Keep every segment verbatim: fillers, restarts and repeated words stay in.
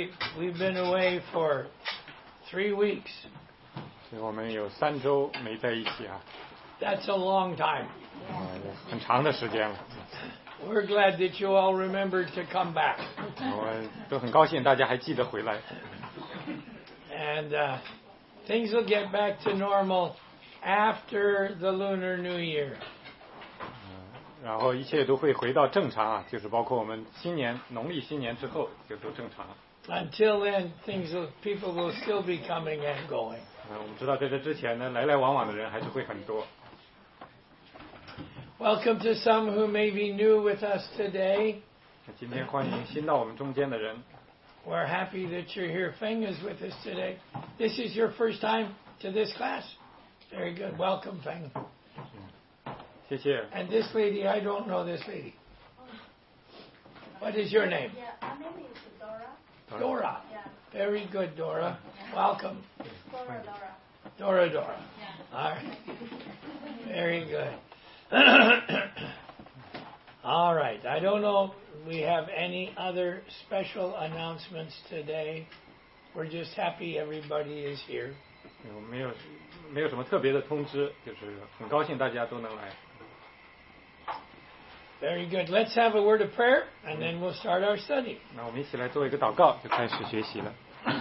we we've been away for three weeks. 所以我们有三周没在一起啊。 That's a long time. 呃，很长的时间了。 We're glad that you all remembered to come back. 我都很高兴大家还记得回来。 And uh, things will get back to normal after the Lunar New Year. 然后一切都会回到正常啊，就是包括我们新年农历新年之后就都正常了。 Until then, things will, people will still be coming and going. 呃，我们知道在这之前呢，来来往往的人还是会很多。 Welcome to some who may be new with us today. 今天欢迎新到我们中间的人。 We're happy that you're here. Feng is with us today. This is your first time to this class? Very good. Welcome, Feng. 谢谢。 And this lady, I don't know this lady. What is your name? Yeah, my name is Dora. Dora. Yeah. Very good, Dora. Welcome. Dora, Dora. Dora, Dora. Yeah. All right. Very good. All right. I don't know if we have any other special announcements today. We're just happy everybody is here. 我没有没有什么特别的通知，就是很高兴大家都能来。 Very good. Let's have a word of prayer, and then we'll start our study. 那我们一起来做一个祷告，就开始学习了。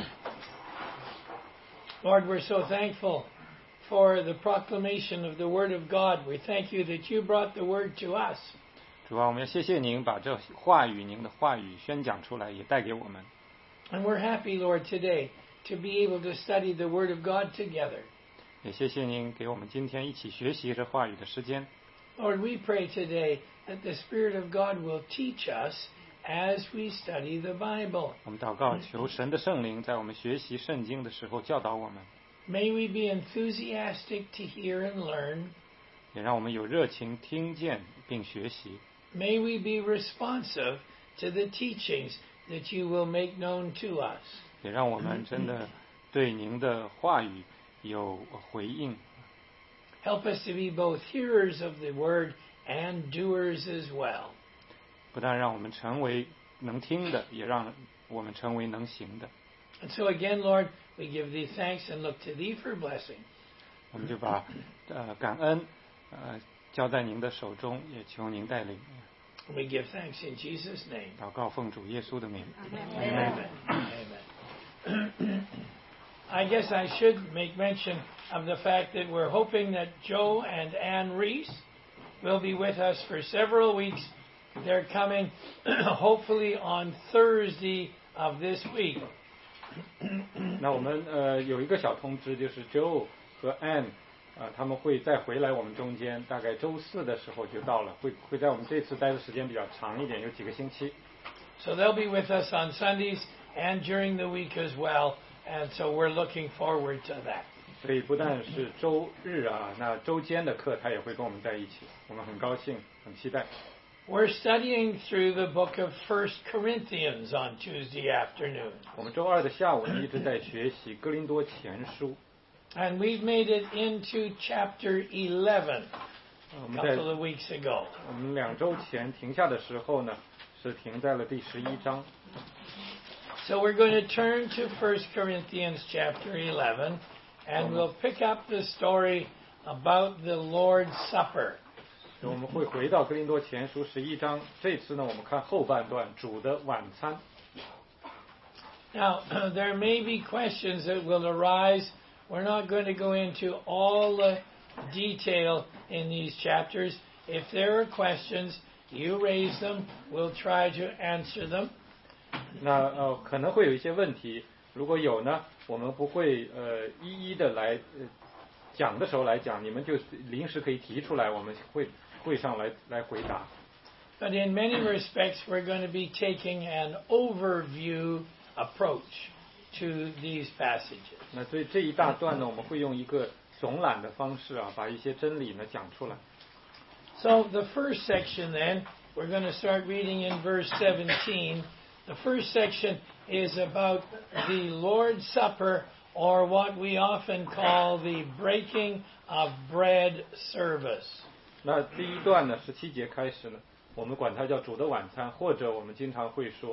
Lord, we're so thankful for the proclamation of the Word of God. We thank you that you brought the Word to us. 主啊，我们要谢谢您把这话语，您的话语宣讲出来，也带给我们。 And we're happy, Lord, today to be able to study the Word of God together. 也谢谢您给我们今天一起学习这话语的时间。 Lord, we pray today that the Spirit of God will teach us as we study the Bible. 我们祷告，求神的圣灵在我们学习圣经的时候教导我们， May we be enthusiastic to hear and learn. 也让我们有热情听见并学习。 May we be responsive to the teachings that you will make known to us. 也让我们真的对您的话语有回应。 Help us to be both hearers of the word and doers as well. 不但让我们成为能听的，也让我们成为能行的。 And so again, Lord, we give thee thanks and look to thee for blessing. 我们就把呃感恩呃交在您的手中，也求您带领。 We give thanks in Jesus' name. 祷告奉主耶稣的名。 Amen. Amen. I guess I should make mention of the fact that we're hoping that Joe and Ann Reese will be with us for several weeks. They're coming hopefully on Thursday of this week. 那我们呃有一个小通知，就是 Joe 和 Ann 啊、呃、他们会再回来我们中间，大概周四的时候就到了，会会在我们这次待的时间比较长一点，有几个星期。 So they'll be with us on Sundays and during the week as well, and so we're looking forward to that. 所以不但是周日啊，那周间的课他也会跟我们在一起，我们很高兴，很期待。 We're studying through the book of First Corinthians on Tuesday afternoon. 我们周二的下午呢一直在学习哥林多前书， And we've made it into chapter eleven 我 a 们在 couple of weeks ago. 我们两周前停下的时候呢，是停在了第十一章。 So we're going to turn to First Corinthians chapter eleven, and we'll pick up the story about the Lord's Supper. 我们会回到哥林多前书十一章，这次呢我们看后半段主的晚餐。 Now, there may be questions that will arise. We're not going to go into all the detail in these chapters. If there are questions, you raise them. We'll try to answer them. 那呃可能会有一些问题，如果有呢，我们不会呃一一的来呃讲的时候来讲，你们就临时可以提出来，我们会会上来来回答。 But in many respects, we're going to be taking an overview approach to these passages. 那对这一大段呢，我们会用一个总览的方式啊，把一些真理呢讲出来。 So the first section then, we're going to start reading in verse seventeen. The first section is about the Lord's Supper, or what we often call the breaking of bread service. 那第一段呢，十七节开始呢，我们管它叫主的晚餐，或者我们经常会说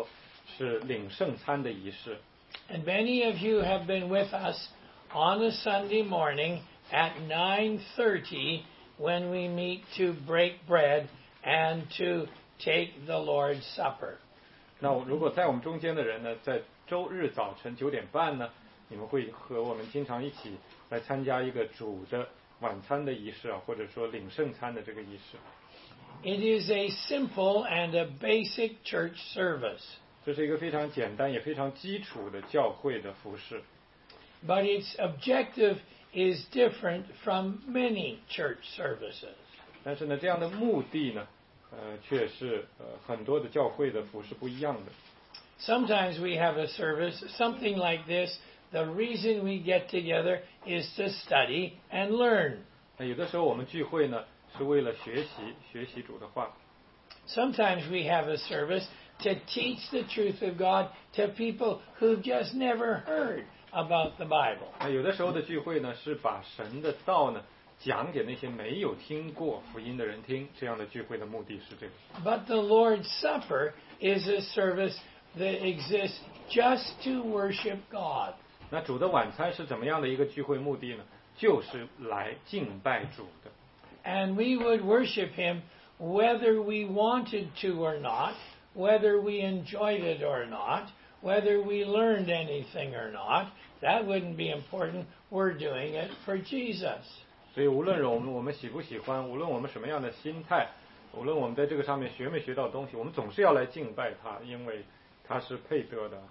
是领圣餐的仪式。 And many of you have been with us on a Sunday morning at nine thirty when we meet to break bread and to take the Lord's Supper. 那如果在我们中间的人呢，在周日早晨九点半呢，你们会和我们经常一起来参加一个主的晚餐的仪式啊，或者说领圣餐的这个仪式。 It is a simple and a basic church service. 这是一个非常简单也非常基础的教会的服事。 But its objective is different from many church services. 但是呢，这样的目的呢，呃，却是呃很多的教会的服事不一样的。 Sometimes we have a service, something like this. The reason we get together is to study and learn. 那有的时候我们聚会呢，是为了学习学习主的话。 Sometimes we have a service to teach the truth of God to people who've just never heard about the Bible. 那有的时候的聚会呢，是把神的道呢讲给那些没有听过福音的人听。这样的聚会的目的是这个。 But the Lord's Supper is a service that exists just to worship God. 那主的晚餐是怎么样的一个聚会目的呢？就是来敬拜主的。 And we would worship Him whether we wanted to or not, whether we enjoyed it or not, whether we learned anything or not. That wouldn't be important. We're doing it for Jesus. 所以无论我们我们喜不喜欢，无论我们什么样的心态，无论我们在这个上面学没学到东西，我们总是要来敬拜他，因为他是配得的。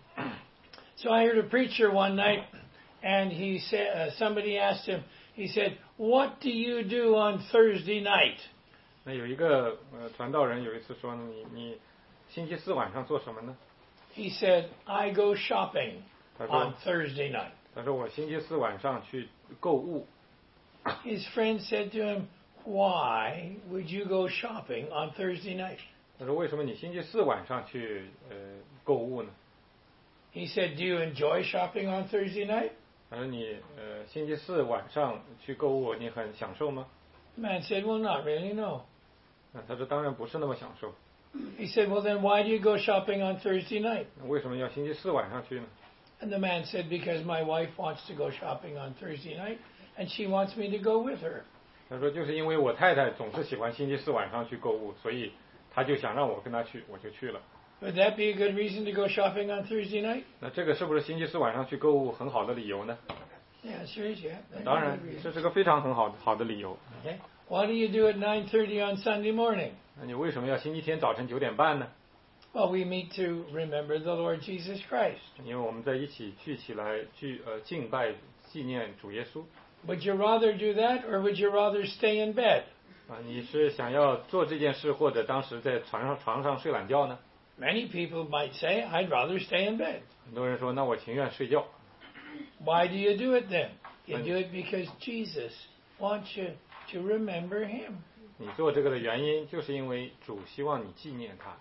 So I heard a preacher one night, and he said, uh, somebody asked him, he said, "What do you do on Thursday night?" 那有一个呃传道人有一次说，你你星期四晚上做什么呢？ He said, "I go shopping 他说 on Thursday night." 他说我星期四晚上去购物。 His friend said to him, "Why would you go shopping on Thursday night?" 他说为什么你星期四晚上去呃购物呢？ He said, "Do you enjoy shopping on Thursday night?" 他说你呃星期四晚上去购物，你很享受吗？ The man said, "Well, not really, no." 那他说当然不是那么享受。 He said, "Well, then why do you go shopping on Thursday night?" 那为什么要星期四晚上去呢？ And the man said, "Because my wife wants to go shopping on Thursday night, and she wants me to go with her." 他说就是因为我太太总是喜欢星期四晚上去购物，所以他就想让我跟他去，我就去了。 Would that be a good reason to go shopping on Thursday night? 那这个是不是星期四晚上去购物很好的理由呢？ Yeah, sure is, yeah. That's 当 a 然 good，reason. 这是个非常很好好的理由。 Okay. What do you do at nine thirty on Sunday morning? 那你为什么要星期天早晨九点半呢？ Well, we meet to remember the Lord Jesus Christ. 因为我们在一起聚起来聚呃敬拜纪念主耶稣。 Would you rather do that, or would you rather stay in bed? 啊，你是想要做这件事，或者当时在床上床上睡懒觉呢？ Many people might say, "I'd rather stay in bed." 很多人说，那我情愿睡觉。 Why do you do it then? You do it because Jesus wants you to remember Him. 你做这个的原因，就是因为主希望你纪念他。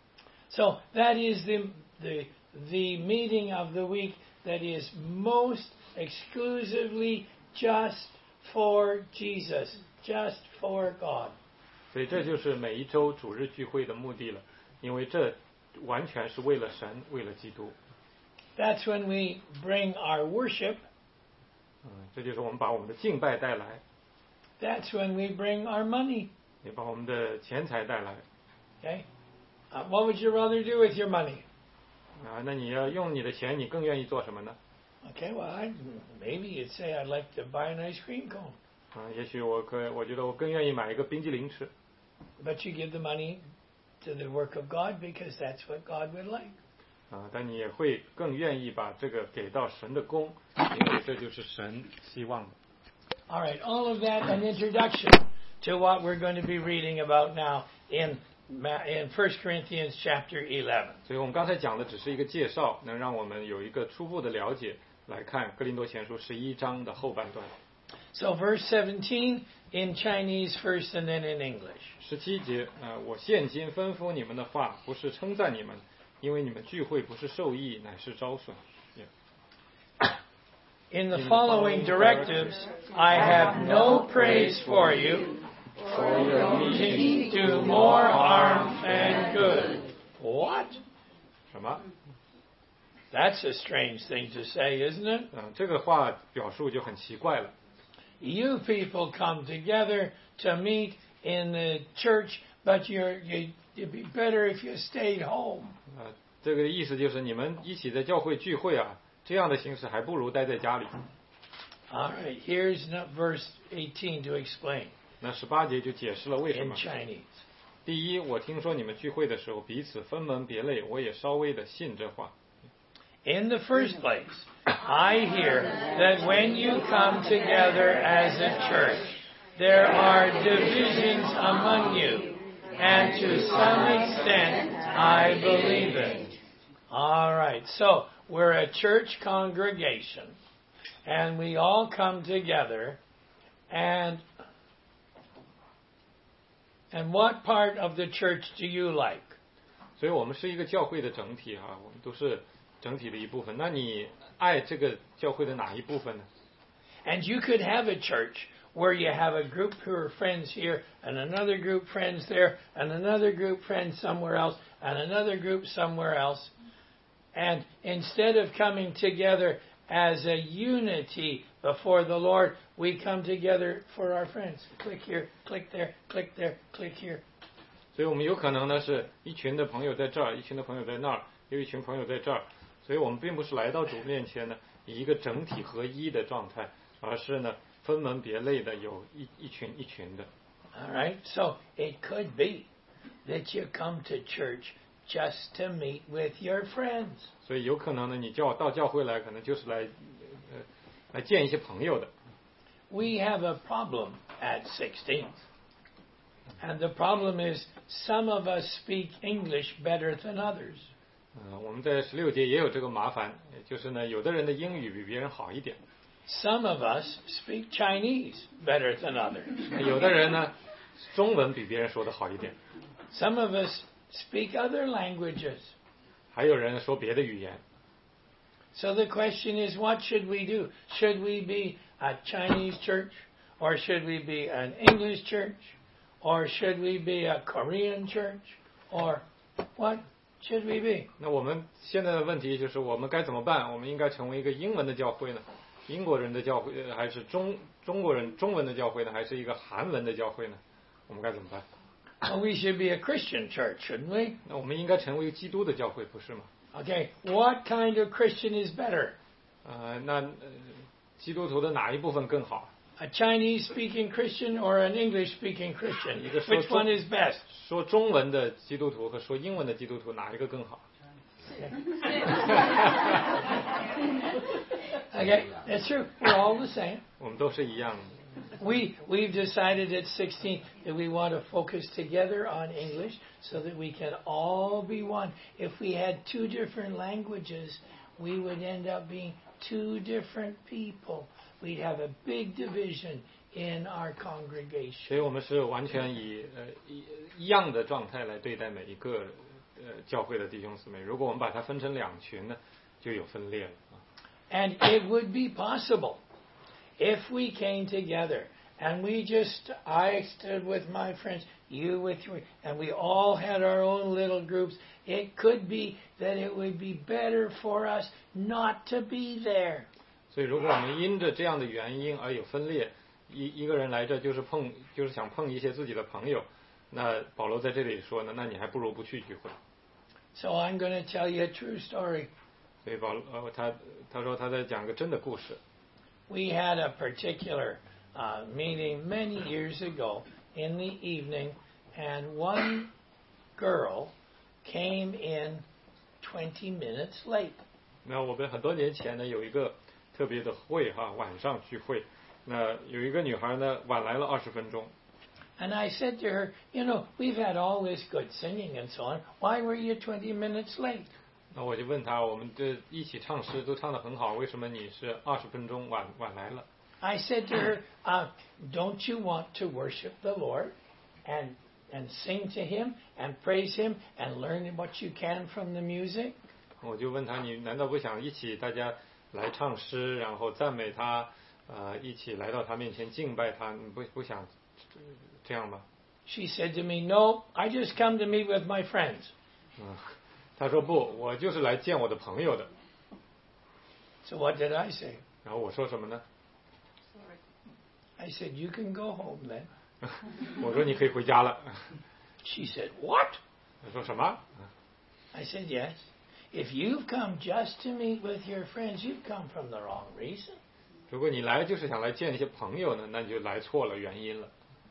So that is the the the meeting of the week that is most exclusively just for Jesus, just for God. 所以这就是每一周主日聚会的目的了，因为这完全是为了神，为了基督。 That's when we bring our worship. 嗯，这就是我们把我们的敬拜带来， That's when we bring our money. 也把我们的钱财带来。 Okay? Uh, what would you rather do with your money? 啊，那你要用你的钱，你更愿意做什么呢？ Okay, well, I, maybe you'd say I'd like to buy an ice cream cone. 啊，也许我可我觉得我更愿意买一个冰激凌吃。 But you give the money to the work of God because that's what God would like. 啊，但你也会更愿意把这个给到神的功，因为这就是神希望的。 All right, all of that an introduction to what we're going to be reading about now in in First Corinthians chapter eleven. 所以我们刚才讲的只是一个介绍，能让我们有一个初步的了解。来看哥林多前书十一章的后半段。 So verse seventeen in Chinese first and then in English. 十七节，呃，我现今吩咐你们的话，不是称赞你们，因为你们聚会不是受益，乃是招损。Yeah. In the following directives, I have no praise for you, for your meetings do more harm than good. What? 什么？ That's a strange thing to say, isn't it? 嗯，这个话表述就很奇怪了。 You people come together to meet in the church, but you're, you, it'd be better if you stayed home. 啊，这个意思就是你们一起在教会聚会啊，这样的形式还不如待在家里。 All right, here's no- verse eighteen to explain 那十八节就解释了为什 in 么。 Chinese. 第一，我听说你们聚会的时候彼此分门别类，我也稍微的信这话。 In the first place, I hear that when you come together as a church, there are divisions among you, and to some extent, I believe it. All right, so we're a church congregation, and we all come together, and and what part of the church do you like? 所以我们是一个教会的整体哈、我们都是整体的一部分。那你爱这个教会的哪一部分呢？ And you could have a church where you have a group who are friends here, and another group friends there, and another group friends somewhere else, and another group somewhere else. And instead of coming together as a unity before the Lord, we come together for our friends. Click here, click there, click there, click here. 所以我们有可能呢是一群的朋友在这儿，一群的朋友在那儿，有一群朋友在这儿。所以我们并不是来到主面前呢以一个整体合一的状态，而是呢分门别类的有一一群一群的。 All right? So it could be that you come to church just to meet with your friends. 所以有可能呢你叫到教会来，可能就是来呃来见一些朋友的。 We have a problem at sixteenth. And the problem is some of us speak English better than others. 嗯，我们在十六节也有这个麻烦，就是呢有的人的英语比别人好一点， Some of us speak Chinese better than others. 有的人呢中文比别人说的好一点， Some of us speak other languages. 还有人说别的语言。 So the question is, what should we do? Should we be a Chinese church? Or should we be an English church? Or should we be a Korean church? Or what should we be? 那我们现在的问题就是我们该怎么办？我们应该成为一个英文的教会呢？英国人的教会，呃还是中中国人中文的教会呢？还是一个韩文的教会呢？我们该怎么办？ Well, we should be a Christian church, shouldn't we? 那我们应该成为一个基督的教会，不是吗？ Okay, what kind of Christian is better? 呃，那呃基督徒的哪一部分更好？ A Chinese-speaking Christian or an English-speaking Christian? Either Which so- one is best? 说中文的基督徒和说英文的基督徒哪一个更好？ Okay, that's true. We're all the same. 我们都是一样的。 We we've decided at sixteen that we want to focus together on English so that we can all be one. If we had two different languages, we would end up being two different people. We'd have a big division in our 所 congregation. 以我们是完全以呃一一样的状态来对待每一个呃教会的弟兄姊妹。如果我们把它分成两群呢，就有分裂了啊。 And it would be possible if we came together and we just, I stood with my friends, you with your, and we all had our own little groups. It could be that it would be better for us not to be there. 所以如果我们因着这样的原因而有分裂，一一个人来这就是碰，就是想碰一些自己的朋友，那保罗在这里说呢，那你还不如不去聚会。 So I'm going to tell you a true story. 所以保罗呃他他说他在讲个真的故事。 We had a particular uh, meeting many years ago in the evening, and one girl came in twenty minutes late. 那我们很多年前呢有一个特别的会哈，晚上聚会，那有一个女孩呢晚来了二十分钟。 And I said to her, you know, we've had all this good singing and so on. Why were you twenty minutes late? 那我就问她，我们这一起唱诗都唱得很好，为什么你是二十分钟晚晚来了？ I said to her, uh, don't you want to worship the Lord and and sing to Him and praise Him and learn what you can from the music? 我就问她，你难道不想一起大家来唱诗，然后赞美他，呃，一起来到他面前敬拜他？你不不想这样吗？ She said to me, no, I just come to meet with my friends. 嗯， 他说不，我就是来见我的朋友的。 So what did I say? 然后我说什么呢？ I said, you can go home then. 我说你可以回家了。 She said, what? 他说什么？ I said, yes. If you've come just to meet with your friends, you've come from the wrong reason. 如果你来就是想来见一些朋友呢，那你就来错了原因了。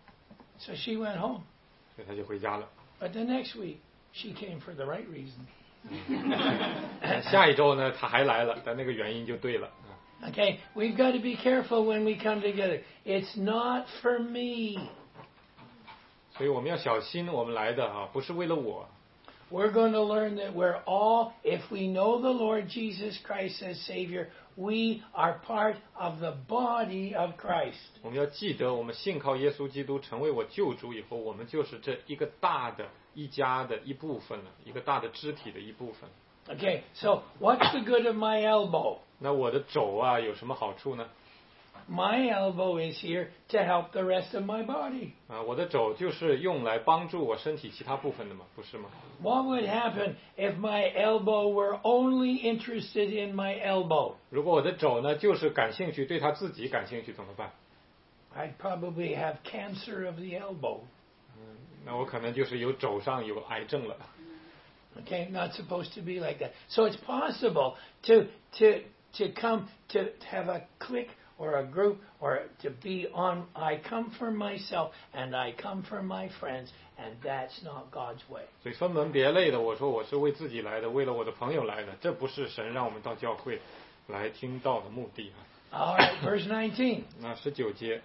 So she went home. 所以他就回家了。 But the next week, she came for the right reason. 下一周呢，他还来了，但那个原因就对了。 Okay, we've got to be careful when we come together. It's not for me. 所以我们要小心，我们来的啊，不是为了我。 We're going to learn that we're all, if we know the Lord Jesus Christ as Savior, we are part of the body of Christ. 我们要记得，我们信靠耶稣基督成为我救主以后，我们就是这一个大的一家的一部分了，一个大的肢体的一部分。 Okay, so what's the good of my elbow? 那我的肘啊有什么好处呢？ My elbow is here to help the rest of my body. 啊，我的肘就是用来帮助我身体其他部分的嘛，不是吗？ What would happen if my elbow were only interested in my elbow? 如果我的肘呢，就是感兴趣，对他自己感兴趣怎么办？ I'd probably have cancer of the elbow. 嗯，那我可能就是有肘上有癌症了。 Okay, not supposed to be like that. So it's possible to to to come to have a clique or a group or to be on. I come for myself and I come for my friends, and that's not God's way. 所以分门别类的，我说我是为自己来的，为了我的朋友来的，这不是神让我们到教会来听道的目的啊。 All right, verse nineteen 那十九节，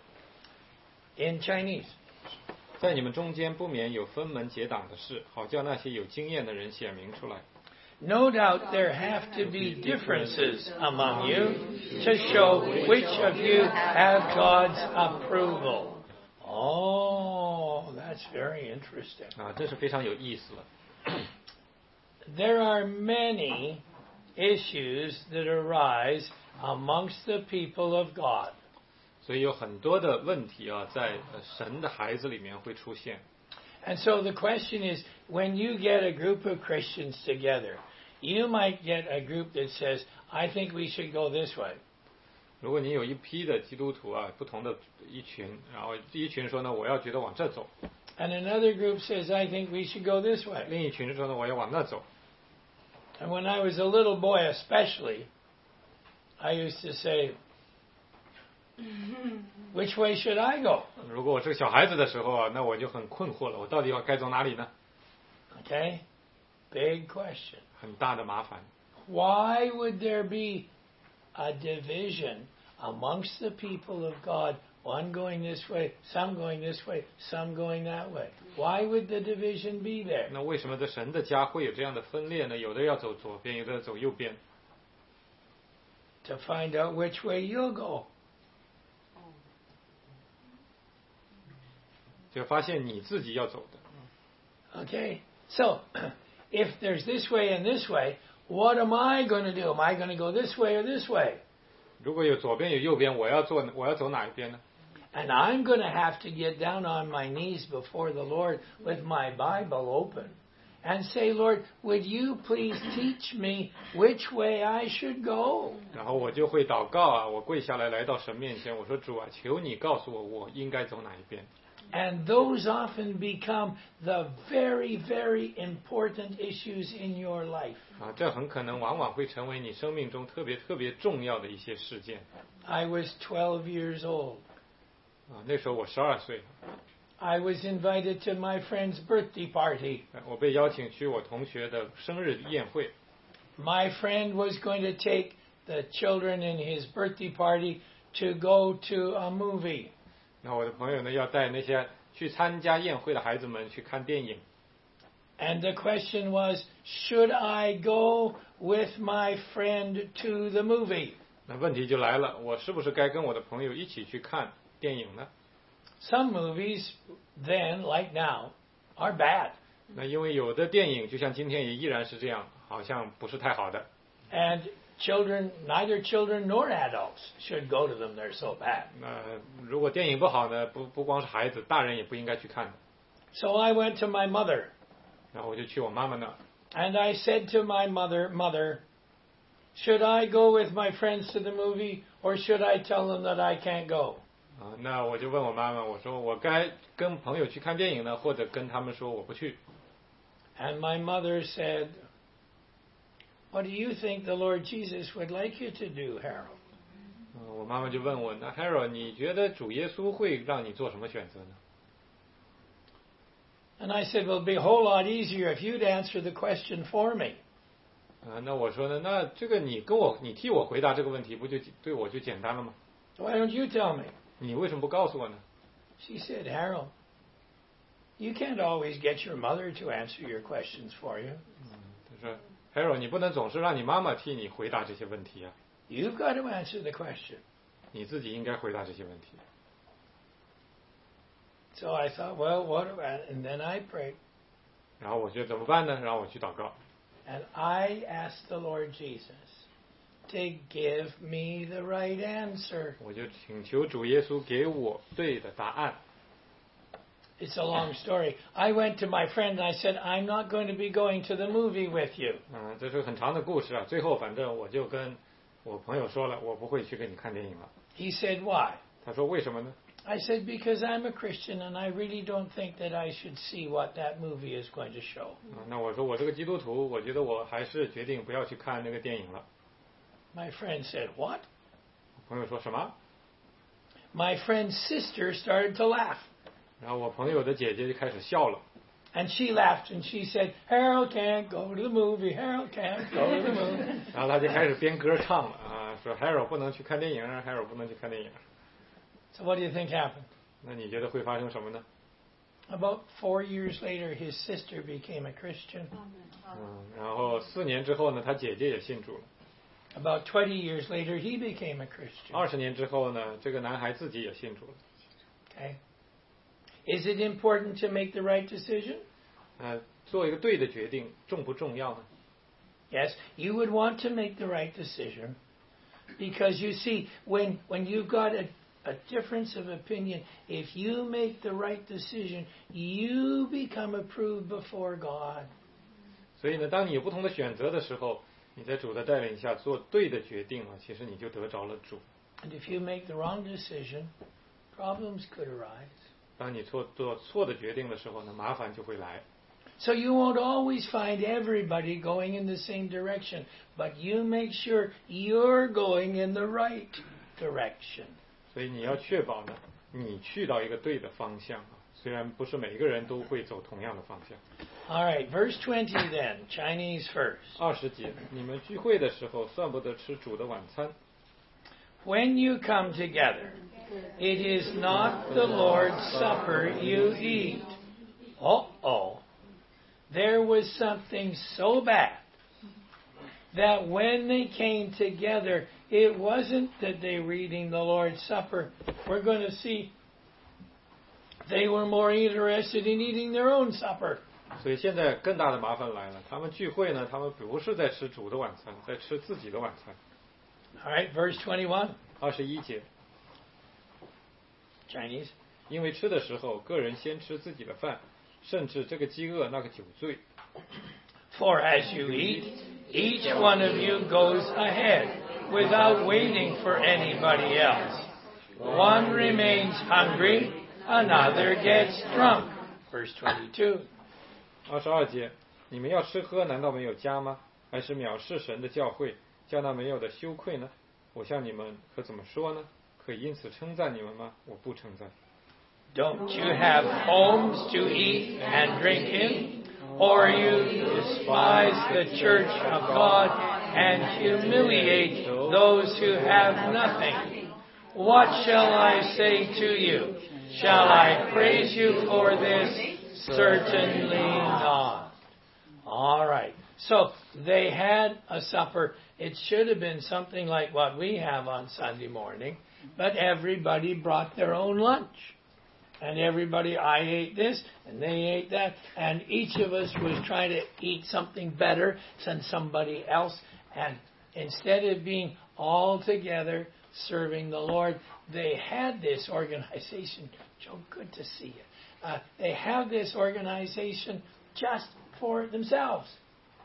in Chinese. 在你们中间不免有分门结党的事，好叫那些有经验的人显明出来。 No doubt there have to be differences among you to show which of you have God's approval. Oh, that's very interesting. 啊，这是非常有意思了。 There are many issues that arise amongst the people of God. 所以有很多的问题啊，在呃神的孩子里面会出现。 And so the question is, when you get a group of Christians together, you might get a group that says, I think we should go this way. 如果你有一批的基督徒啊，不同的一群，然后一群说呢，我要觉得往这走； And another group says, I think we should go this way. 另一群说呢，我要往那走。 And when I was a little boy especially, I used to say, which way should I go? 如果我是个小孩子的时候啊，那我就很困惑了，我到底要该走哪里呢？ Okay? Big question. 很大的麻烦。 Why would there be a division amongst the people of God, one going this way, some going this way, some going that way? Why would the division be there? 那为什么在神的家会有这样的分裂呢？有的要走左边，有的要走右边。 To find out which way you'll go. 就发现你自己要走的。 Okay? So, if there's this way and this way, what am I going to do? Am I going to go this way or this way? 如果有左边有右边，我要做我要走哪一边呢？ And I'm going to have to get down on my knees before the Lord with my Bible open and say, Lord, would you please teach me which way I should go? 然后我就会祷告啊，我跪下来来到神面前，我说主啊，求你告诉我我应该走哪一边。 And those often become the very, very important issues in your life. 啊，这很可能往往会成为你生命中特别特别重要的一些事件。 I was twelve years old. 啊，那时候我十二岁， I was invited to my friend's birthday party. 我被邀请去我同学的生日宴会。 My friend was going to take the children in his birthday party to go to a movie. 那我的朋友呢，要带那些去参加宴会的孩子们去看电影。 And the question was, should I go with my friend to the movie? 那问题就来了，我是不是该跟我的朋友一起去看电影呢？ Some movies then, like now, are bad. 那因为有的电影就像今天也依然是这样，好像不是太好的。 And children, neither children nor adults should go to them. They're so bad. 那如果电影不好呢，不不光是孩子，大人也不应该去看的。 So I went to my mother. 然后我就去我妈妈那儿， And I said to my mother, Mother, should I go with my friends to the movie or should I tell them that I can't go? 啊，那我就问我妈妈，我说我该跟朋友去看电影呢，或者跟他们说我不去。 And my mother said, What do you think the Lord Jesus would like you to do, Harold? 嗯，我妈妈就问我，那 Harold， 你觉得主耶稣会让你做什么选择呢？ And I said, Well, it'd be a whole lot easier if you'd answer the question for me. 啊，那我说呢，那这个你跟我，你替我回答这个问题，不就对我就简单了吗？ Why don't you tell me? 你为什么不告诉我呢？ She said, Harold, you can't always get your mother to answer your questions for you. 他说 ，Harold， 你不能总是让你妈妈替你回答这些问题啊， You've got to answer the question. 你自己应该回答这些问题。 So I thought, well, what about, and then I prayed. 然后我觉得怎么办呢？让我去祷告。 And I asked the Lord Jesus to give me the right answer. 我就请求主耶稣给我对的答案。 It's a long story. I went to my friend and I said, I'm not going to be going to the movie with you. 嗯，这是很长的故事啊。最后反正我就跟我朋友说了，我不会去跟你看电影了。 He said, why? 他说为什么呢？ I said, because I'm a Christian and I really don't think that I should see what that movie is going to show. 嗯，那我说我是个基督徒，我觉得我还是决定不要去看那个电影了。 My friend said, what? 朋友说什么？ My friend's sister started to laugh. 然后我朋友的姐姐就开始笑了。 And she laughed and she said, Harold can't go to the movie. Harold can't go to the movie. 然后他就开始编歌唱了啊，说 Harold 不能去看电影 ，Harold 不能去看电影。 So what do you think happened? 那你觉得会发生什么呢？ About four years later, his sister became a Christian. 嗯，然后四年之后呢，他姐姐也信主了。 About twenty years later, he became a Christian. 二十年之后呢，这个男孩自己也信主了。 Okay. Is it important to make the right decision? 呃，做一个对的决定重不重要呢？ Yes, you would want to make the right decision because you see, when when you've got a, a difference of opinion, if you make the right decision, you become approved before God. 所以呢，当你有不同的选择的时候，你在主的带领下做对的决定了，其实你就得着了主。 And if you make the wrong decision, problems could arise. 当你做做错的决定的时候呢，麻烦就会来。 So you won't always find everybody going in the same direction, but you make sure you're going in the right direction. 所以你要确保呢，你去到一个对的方向啊。虽然不是每一个人都会走同样的方向。 All right, verse twenty then, Chinese first. 二十节，你们聚会的时候算不得吃主的晚餐。 When you come together, it is not the Lord's Supper you eat. Uh-oh. There was something so bad that when they came together, it wasn't that they were eating the Lord's Supper. We're going to see they were more interested in eating their own supper. 所以现在更大的麻烦来了，他们聚会呢，他们不是在吃主的晚餐，在吃自己的晚餐。 All right, verse twenty-one, 二十一节， Chinese. 因为吃的时候，个人先吃自己的饭，甚至这个饥饿那个酒醉。 For as you eat, each one of you goes ahead without waiting for anybody else. One remains hungry, another gets drunk. Verse twenty-two. 二十二节，你们要吃喝，难道没有家吗？还是藐视神的教诲，叫那没有的羞愧呢？我向你们可怎么说呢？可以因此称赞你们吗？我不称赞。 Don't you have homes to eat and drink in? Or you despise the church of God and humiliate those who have nothing? What shall I say to you? Shall I praise you for this? Certainly not. All right. So they had a supper. It should have been something like what we have on Sunday morning, but everybody brought their own lunch. And everybody, I ate this, and they ate that, and each of us was trying to eat something better than somebody else. And instead of being all together serving the Lord, they had this organization. Joe, good to see you. Uh, they have this organization just for themselves.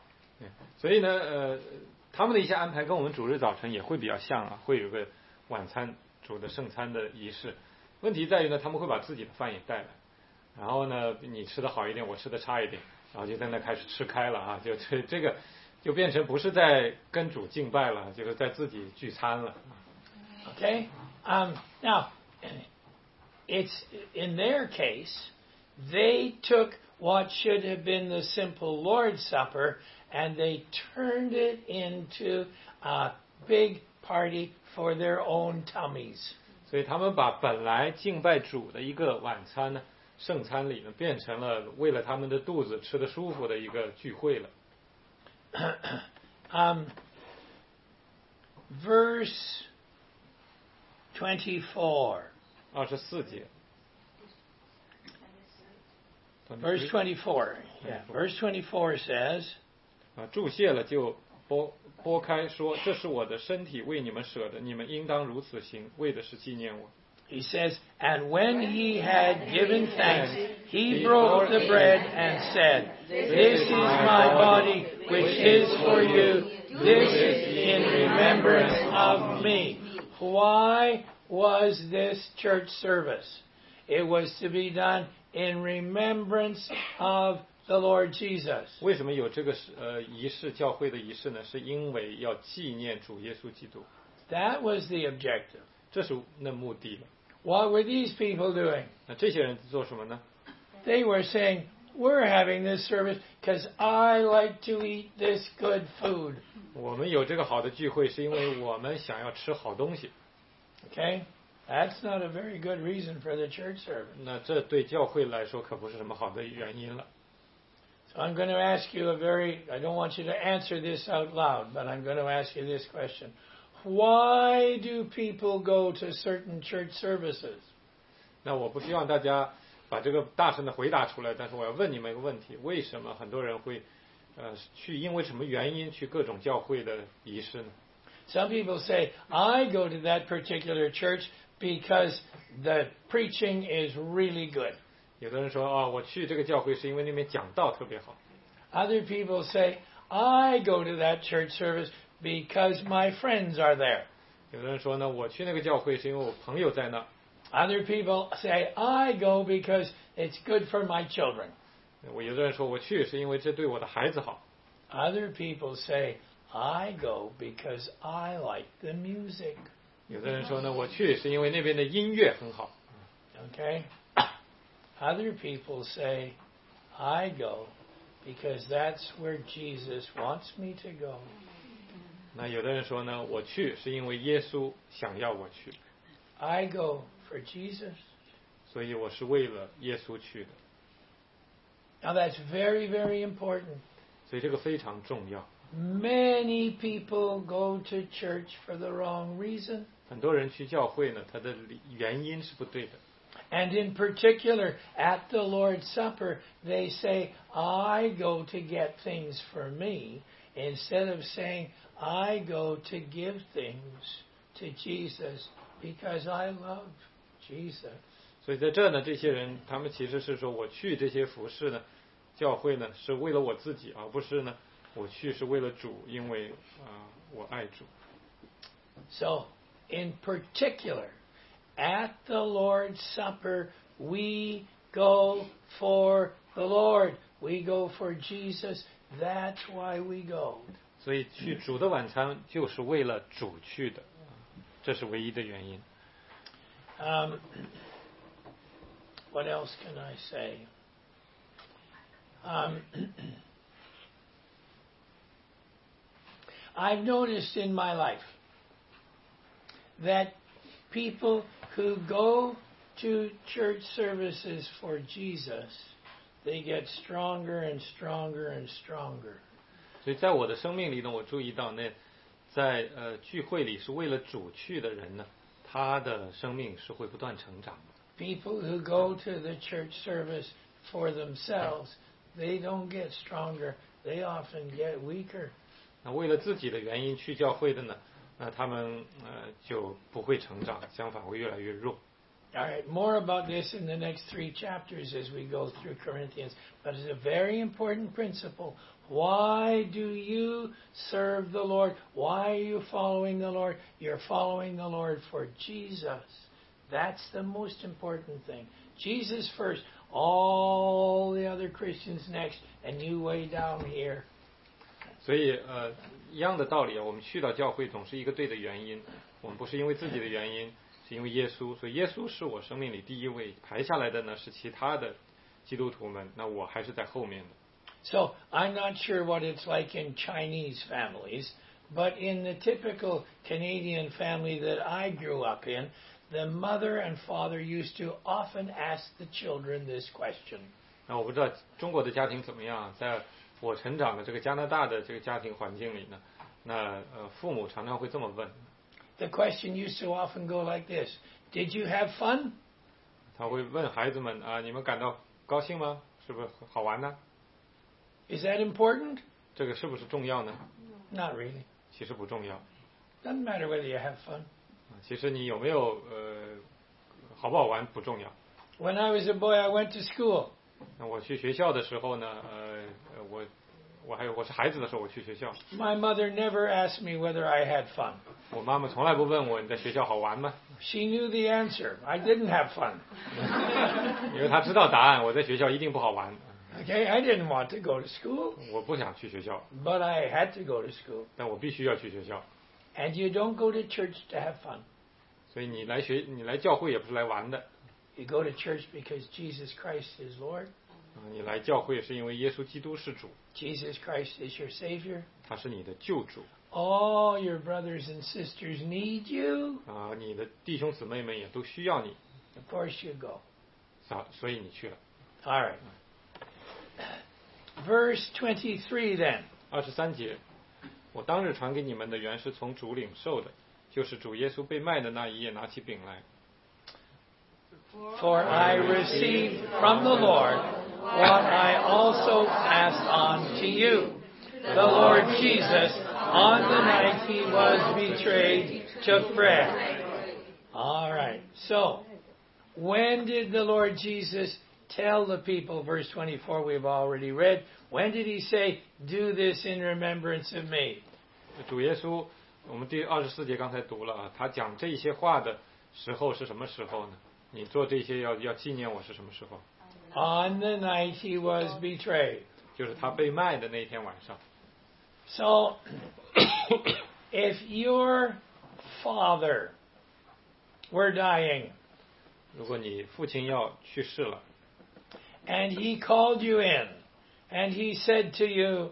所以呢，呃，他们的一些安排跟我们主日早晨也会比较像啊，会有个晚餐主的圣餐的仪式。问题在于呢，他们会把自己的饭也带来，然后呢，你吃的好一点，我吃的差一点，然后就在那开始吃开了啊，就这这个就变成不是在跟主敬拜了，就是在自己聚餐了。 Okay? Um, now, it's in their case, they took what should have been the simple Lord's Supper and they turned it into a big party for their own tummies. 所以他们把本来敬拜主的一个晚餐呢，圣餐礼呢，变成了为了他们的肚子吃得舒服的一个聚会了。 um, verse twenty-four. 二十四节。 Verse twenty-four. Yeah. Verse twenty-four says. 啊，注谢了就拨拨开说，这是我的身体，为你们舍的，你们应当如此行，为的是纪念我。 He says, and when he had given thanks, he broke the bread and said, this is my body, which is for you. This is in remembrance of me. Why was this church service? It was to be done in remembrance of the Lord Jesus. 为什么有这个呃仪式，教会的仪式呢？是因为要纪念主耶稣基督。 That was the objective. 这是那目的的。 What were these people doing? 那这些人做什么呢？ They were saying, we're having this service because I like to eat this good food. 我们有这个好的聚会，是因为我们想要吃好东西。 Okay? That's not a very good reason for the church service. 那这对教会来说可不是什么好的原因了。 So I'm going to ask you a very, I don't want you to answer this out loud, but I'm going to ask you this question. Why do people go to certain church services? 那我不希望大家把这个大声的回答出来，但是我要问你们一个问题：为什么很多人会呃去？因为什么原因去各种教会的仪式呢？ Some people say, I go to that particular church because the preaching is really good. 有的人说啊、哦，我去这个教会是因为那边讲道特别好。 Other people say, I go to that church service because my friends are there. 有的人说呢，我去那个教会是因为我朋友在那。 Other people say, I go because it's good for my children. 我有的人说我去是因为这对我的孩子好。 Other people say, I go because I like the music. 有的人说呢，我去是因为那边的音乐很好。 Okay? Other people say, I go because that's where Jesus wants me to go. 那有的人说呢，我去是因为耶稣想要我去。 I go for Jesus. 所以我是为了耶稣去的。 Now that's very, very important. 所以这个非常重要。 Many people go to church for the wrong reason. 很多人去教会呢，他的原因是不对的。 And in particular, at the Lord's Supper, they say, I go to get things for me, instead of saying, I go to give things to Jesus because I love Jesus. 所以在这呢，这些人他们其实是说，我去这些服饰呢，教会呢是为了我自己，而不是呢，我去是为了主，因为啊、呃、我爱主。 So, in particular, at the Lord's Supper, we go for the Lord. We go for Jesus. That's why we go. 所以去主的晚餐就是为了主去的，这是唯一的原因。 Um, what else can I say? Um, I've noticed in my life that people who go to church services for Jesus, they get stronger and stronger and stronger. 所以在我的生命里呢，我注意到那在呃聚会里是为了主去的人呢，他的生命是会不断成长的。 People who go to the church service for themselves, they don't get stronger. They often get weaker. 那为了自己的原因去教会的呢，那他们呃就不会成长，相反会越来越弱。 All right, more about this in the next three chapters as we go through Corinthians. But it's a very important principle. Why do you serve the Lord? Why are you following the Lord? You're following the Lord for Jesus. That's the most important thing. Jesus first, all the other Christians next, and you way down here. 所以呃，一样的道理啊，我们去到教会总是一个对的原因，我们不是因为自己的原因，是因为耶稣，所以耶稣是我生命里第一位，排下来的呢是其他的基督徒们，那我还是在后面的。 So I'm not sure what it's like in Chinese families, but in the typical Canadian family that I grew up in, the mother and father used to often ask the children this question. 那我不知道中国的家庭怎么样，在我成长的这个加拿大的这个家庭环境里呢，那呃父母常常会这么问。 The question used to often go like this: Did you have fun? 他会问孩子们啊，你们感到高兴吗？是不是好玩呢？ Is that important? 这个是不是重要呢？ Not really. 其实不重要。 Doesn't matter whether you have fun. 其实你有没有呃好不好玩不重要。 When I was a boy, I went to school. 那我去学校的时候呢，呃，我我还有我是孩子的时候，我去学校。 My mother never asked me whether I had fun. 我妈妈从来不问我你在学校好玩吗？ She knew the answer. I didn't have fun. 因为她知道答案，我在学校一定不好玩。 Okay, I didn't want to go to school, 我不想去学校， but I had to go to school. 但我必须要去学校。 And you don't go to church to have fun. 所以你来学，你来教会也不是来玩的。 You go to church because Jesus Christ is Lord. 你来教会是因为耶稣基督是主， Jesus Christ is your Savior. 他是你的救主。 All your brothers and sisters need you. 啊，你的弟兄姊妹们也都需要你， Of course you go. 所所以你去了。 All right. Verse twenty-three then. 二十三节，我当日传给你们的原是从主领受的，就是主耶稣被卖的那一夜，拿起饼来。 For I received from the Lord what I also passed on to you. The Lord Jesus, on the night he was betrayed, took bread. All right. So, when did the Lord Jesus tell the people, verse twenty-four we've already read, when did he say, do this in remembrance of me? 主耶稣，我们第二十四节刚才读了啊，他讲这些话的时候是什么时候呢？你做这些要要纪念我是什么时候？ On the night he was betrayed. 就是他被卖的那一天晚上。 So, if your father were dying, 如果你父亲要去世了， and he called you in, and he said to you,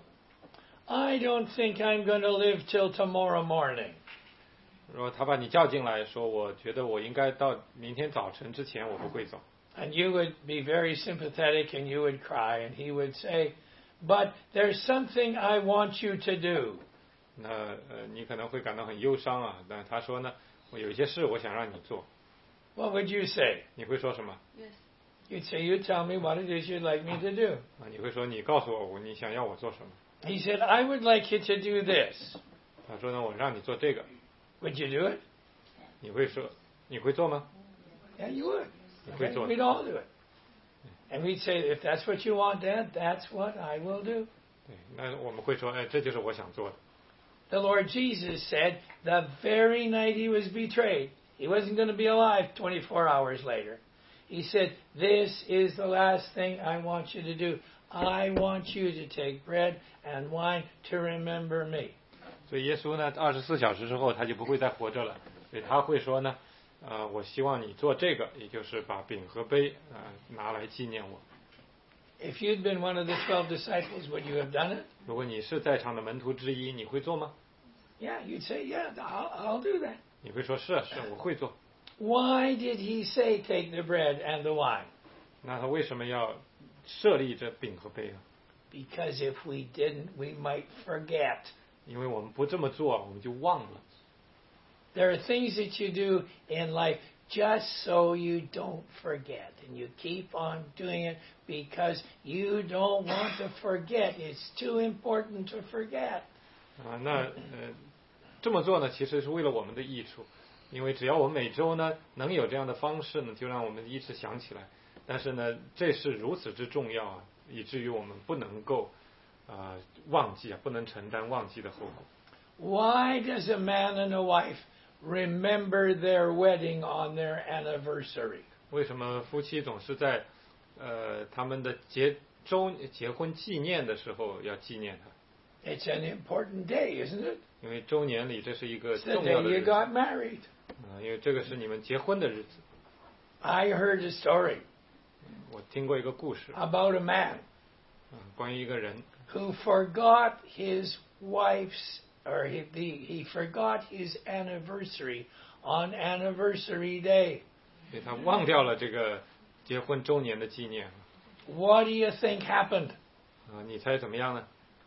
I don't think I'm going to live till tomorrow morning. 如果他把你叫进来说，我觉得我应该到明天早晨之前我不会走。 And you would be very sympathetic and you would cry, and he would say, but there's something I want you to do. 那呃，你可能会感到很忧伤啊。但他说呢，我有一些事我想让你做。 What would you say? 你会说什么？ You'd say, you tell me what it is you'd like me to do. 啊，你会说你告诉我，我你想要我做什么？ He said, I would like you to do this. 他说呢，我让你做这个， Would you do it? 你会说你会做吗？ Yeah, you would. 你会 Okay? 做。 We'd all do it. And we'd say, if that's what you want, Dad, that's what I will do. 对，那我们会说，哎，这就是我想做的。 The Lord Jesus said the very night he was betrayed, he wasn't going to be alive twenty-four hours later. He said, this is the last thing I want you to do. I want you to take bread and wine to remember me. 所以耶稣呢，二十四小时之后他就不会再活着了，所以他会说呢，呃，我希望你做这个，也就是把饼和杯呃拿来纪念我。 If you'd been one of the twelve disciples, would you have done it? 如果你是在场的门徒之一，你会做吗？ Yeah, you'd say, yeah, I'll, I'll do that. 你会说是啊是，我会做。 Why did he say take the bread and the wine? 那他为什么要设立这饼和杯呢？ Because if we didn't, we might forget. 因为我们不这么做，我们就忘了。 There are things that you do in life just so you don't forget. And you keep on doing it because you don't want to forget. It's too important to forget. 啊，那呃，这么做呢，其实是为了我们的益处。 因为只要我们每周呢能有这样的方式呢，就让我们一直想起来。但是呢，这是如此之重要啊，以至于我们不能够啊、呃、忘记啊，不能承担忘记的后果。 Why does a man and a wife remember their wedding on their anniversary? 为什么夫妻总是在呃他们的结周结婚纪念的时候要纪念他？ It's an important day, isn't it? 因为周年里这是一个 It's the 重要 day 的 you 日子啊、 got married. 因为这个是你们结婚的日子。 I heard a story 我听过一个故事， about a man 嗯，关于一个人， who forgot his wife's, or he, the, he forgot his anniversary on anniversary day. 所以他忘掉了这个结婚周年的纪念。 What do you think happened? 啊，你猜怎么样呢？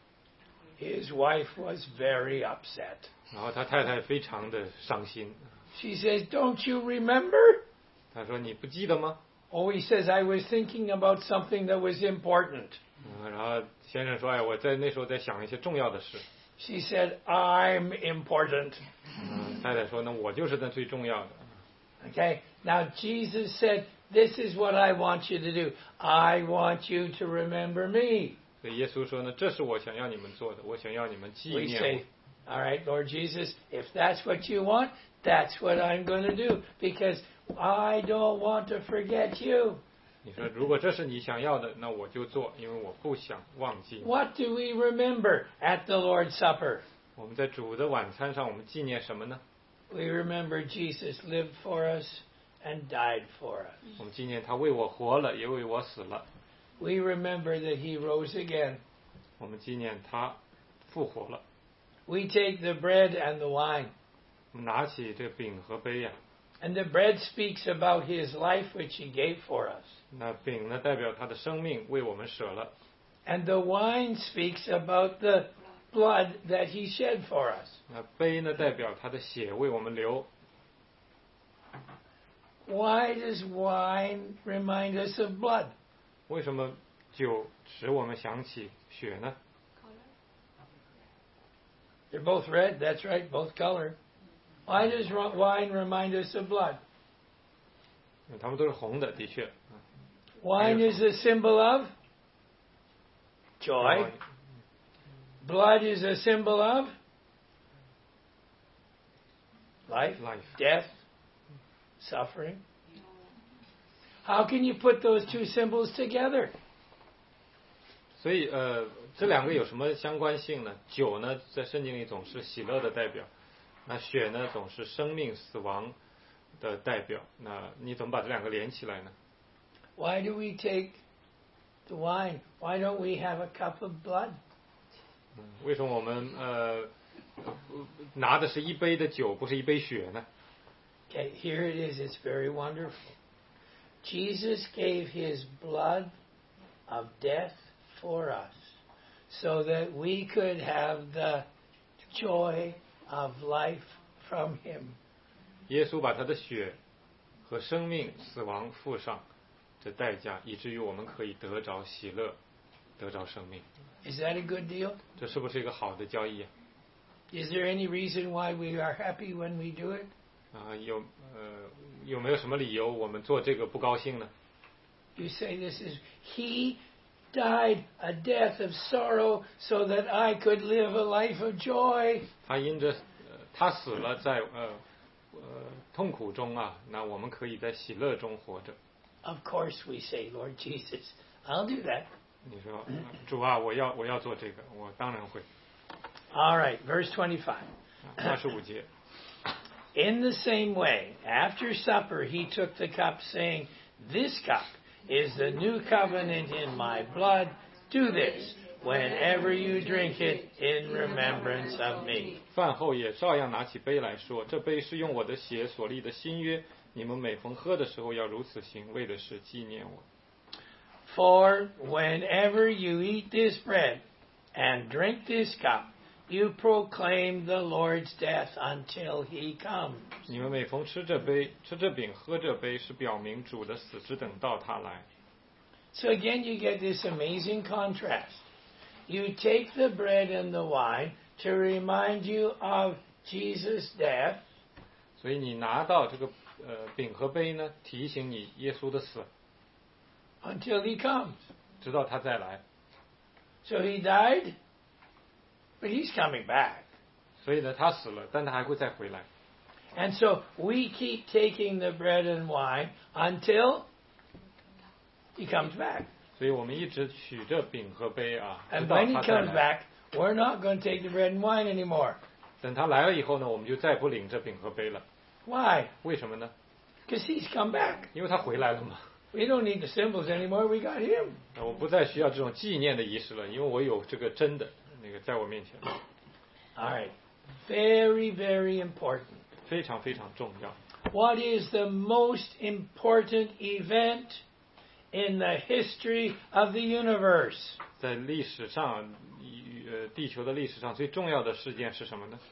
His wife was very upset. 然后他太太非常的伤心， She says, "Don't you remember?" 他说你不记得吗？ Oh, he says, "I was thinking about something that was important." 嗯，然后先生说，哎，我在那时候在想一些重要的事。 She said, "I'm important." 嗯，太太说，那我就是那最重要的。 Okay? Now, Jesus said, "This is what I want you to do. I want you to remember me." 所以耶稣说呢，这是我想要你们做的，我想要你们纪 We 念 say, 我。 "All right, Lord Jesus, if that's what you want, that's what I'm going to do, because I don't want to forget you." 你说如果这是你想要的，那我就做，因为我不想忘记你。 What do we remember at the Lord's Supper? 我们在主的晚餐上，我们纪念什么呢？ We remember Jesus lived for us and died for us. 我们纪念他为我活了，也为我死了。 We remember that he rose again. 我们纪念他复活了。 We take the bread and the wine. 我们拿起这饼和杯呀、 And the bread speaks about his life which he gave for us. 那饼呢代表他的生命为我们舍了， And the wine speaks about the blood that he shed for us. 那杯呢代表他的血为我们流。 Why does wine remind us of blood? 为什么酒使我们想起血呢？ They're both red, that's right, both color. Why does ro- wine remind us of blood? 它们都是红的，的确。 Wine is a symbol of joy. Blood is a symbol of life, Life. death, suffering. How can you put those two symbols together? 所以呃，这两个有什么相关性呢？酒呢，在圣经里总是喜乐的代表，那血呢，总是生命死亡的代表。那你怎么把这两个连起来呢？ Why do we take the wine? Why don't we have a cup of blood? 嗯为什么我们呃拿的是一杯的酒，不是一杯血呢？ Okay, here it is. It's very wonderful. Jesus gave his blood of death for us so that we could have the joy of life from him. 耶稣把他的血和生命、死亡付上这代价，以至于我们可以得着喜乐，得着生命。 Is that a good deal? 这是不是一个好的交易啊？ Is there any reason why we are happy when we do it? 啊，有呃有没有什么理由我们做这个不高兴呢？ You say this is, he died a death of sorrow so that I could live a life of joy. 他因着呃他死了在呃呃痛苦中啊，那我们可以在喜乐中活着。 Of course we say, Lord Jesus, I'll do that. 你说、呃主啊，我要我要做这个，我当然会。 All right, verse twenty-five. 二十五节。 In the same way, after supper, he took the cup, saying, "This cup is the new covenant in my blood. Do this whenever you drink it in remembrance of me." 饭后也照样拿起杯来说：“这杯是用我的血所立的新约，你们每逢喝的时候要如此行，为的是纪念我。 For whenever you eat this bread and drink this cup, you proclaim the Lord's death until he comes. 你们每逢吃这杯、吃这饼、喝这杯，是表明主的死，直等到他来。” So again, you get this amazing contrast. You take the bread and the wine to remind you of Jesus' death. 所以你拿到这个呃饼和杯呢，提醒你耶稣的死， until he comes. 直到他再来。 So he died, but he's coming back. 所以呢，他死了，但他还会再回来。 And so we keep taking the bread and wine until he comes back. 所以我们一直取着饼和杯啊，直 And 到 when he 他再 comes 来。 back, we're not going to take the bread and wine anymore. 等他来了以后呢，我们就再不领这饼和杯了。 Why? 为什么呢？ Because he's come back. 因为他回来了嘛。 We don't need the symbols anymore. We got him. 我不再需要这种纪念的仪式了，因为我有这个真的那个在我面前， All right. Very, very important. 非常非常重要。 What is the most important event in the history of the universe? 在历史上，呃，地球的历史上最重要的事件是什么呢？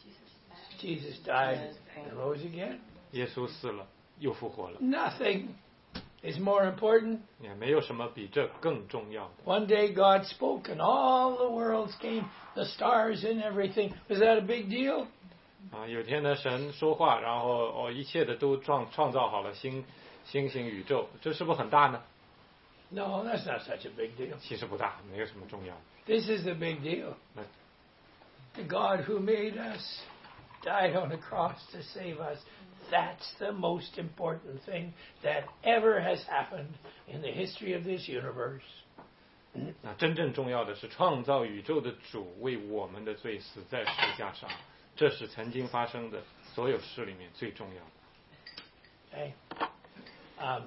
Jesus died and rose again. 耶稣死了，又复活了。 Nothing is more important. 也没有什么比这更重要的。 One day God spoke and all the worlds came, the stars and everything. Was that a big deal? 啊，有天呢，神说话，然后哦，一切的都创创造好了，星星星宇宙，这是不是很大呢？ No, that's not such a big deal. 其实不大，没有什么重要的。 This is the big deal. 那 The God who made us died on the cross to save us. That's the most important thing that ever has happened in the history of this universe. 那真正重要的是创造宇宙的主为我们的罪死在十字架上，这是曾经发生的所有事里面最重要的。 Okay? Um,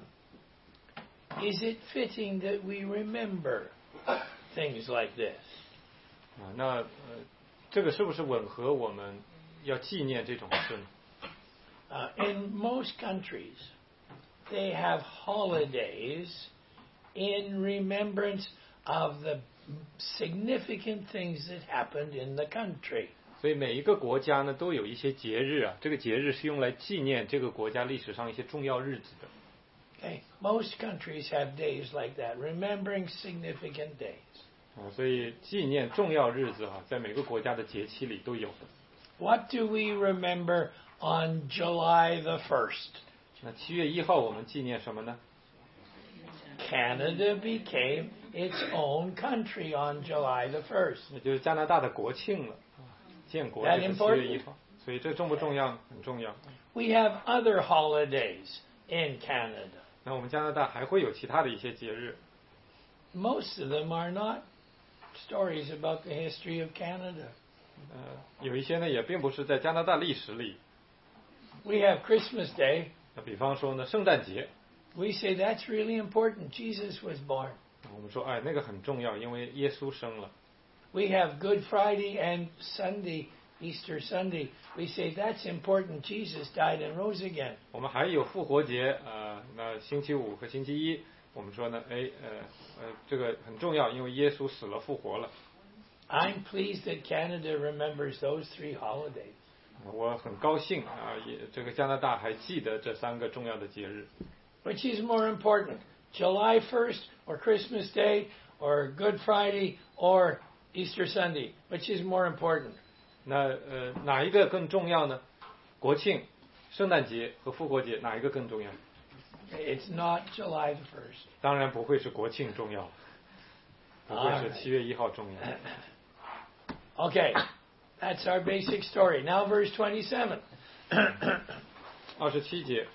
is it fitting that we remember things like this? 啊，那呃，这个是不是吻合我们要纪念这种事呢？ Uh, in most countries, they have holidays in remembrance of the significant things that happened in the country. 所以每一个国家呢都有一些节日啊，这个节日是用来纪念这个国家历史上一些重要日子的。 Okay, most countries have days like that, remembering significant days. 啊，所以纪念重要日子啊，在每个国家的节期里都有的。 What do we remember on July the first? 那七月一号我们纪念什么呢？ Canada became its own country on July the first. 那就是加拿大的国庆了，啊，建国 That 就是七 important? 月一号，所以这重不重要？很重要。 We have other holidays in Canada. 那我们加拿大还会有其他的一些节日， Most of them are not stories about the history of Canada. 呃，有一些呢也并不是在加拿大历史里。 We have Christmas Day. 那比方说呢，圣诞节， We say that's really important. Jesus was born. 我们说哎那个很重要，因为耶稣生了。 We have Good Friday and Sunday, Easter Sunday. We say that's important. Jesus died and rose again. 我们还有复活节，呃，那星期五和星期一，我们说呢，哎，呃，呃，这个很重要，因为耶稣死了复活了。 I'm pleased that Canada remembers those three holidays. 我很高兴啊，也这个加拿大还记得这三个重要的节日。 Which is more important, July first or Christmas Day or Good Friday or Easter Sunday? Which is more important? 那呃，哪一个更重要呢？国庆、圣诞节和复活节哪一个更重要？ It's not July the first. 当然不会是国庆重要，不会是七月一号重要。 Okay, that's our basic story. Now verse twenty-seven. 二十七节，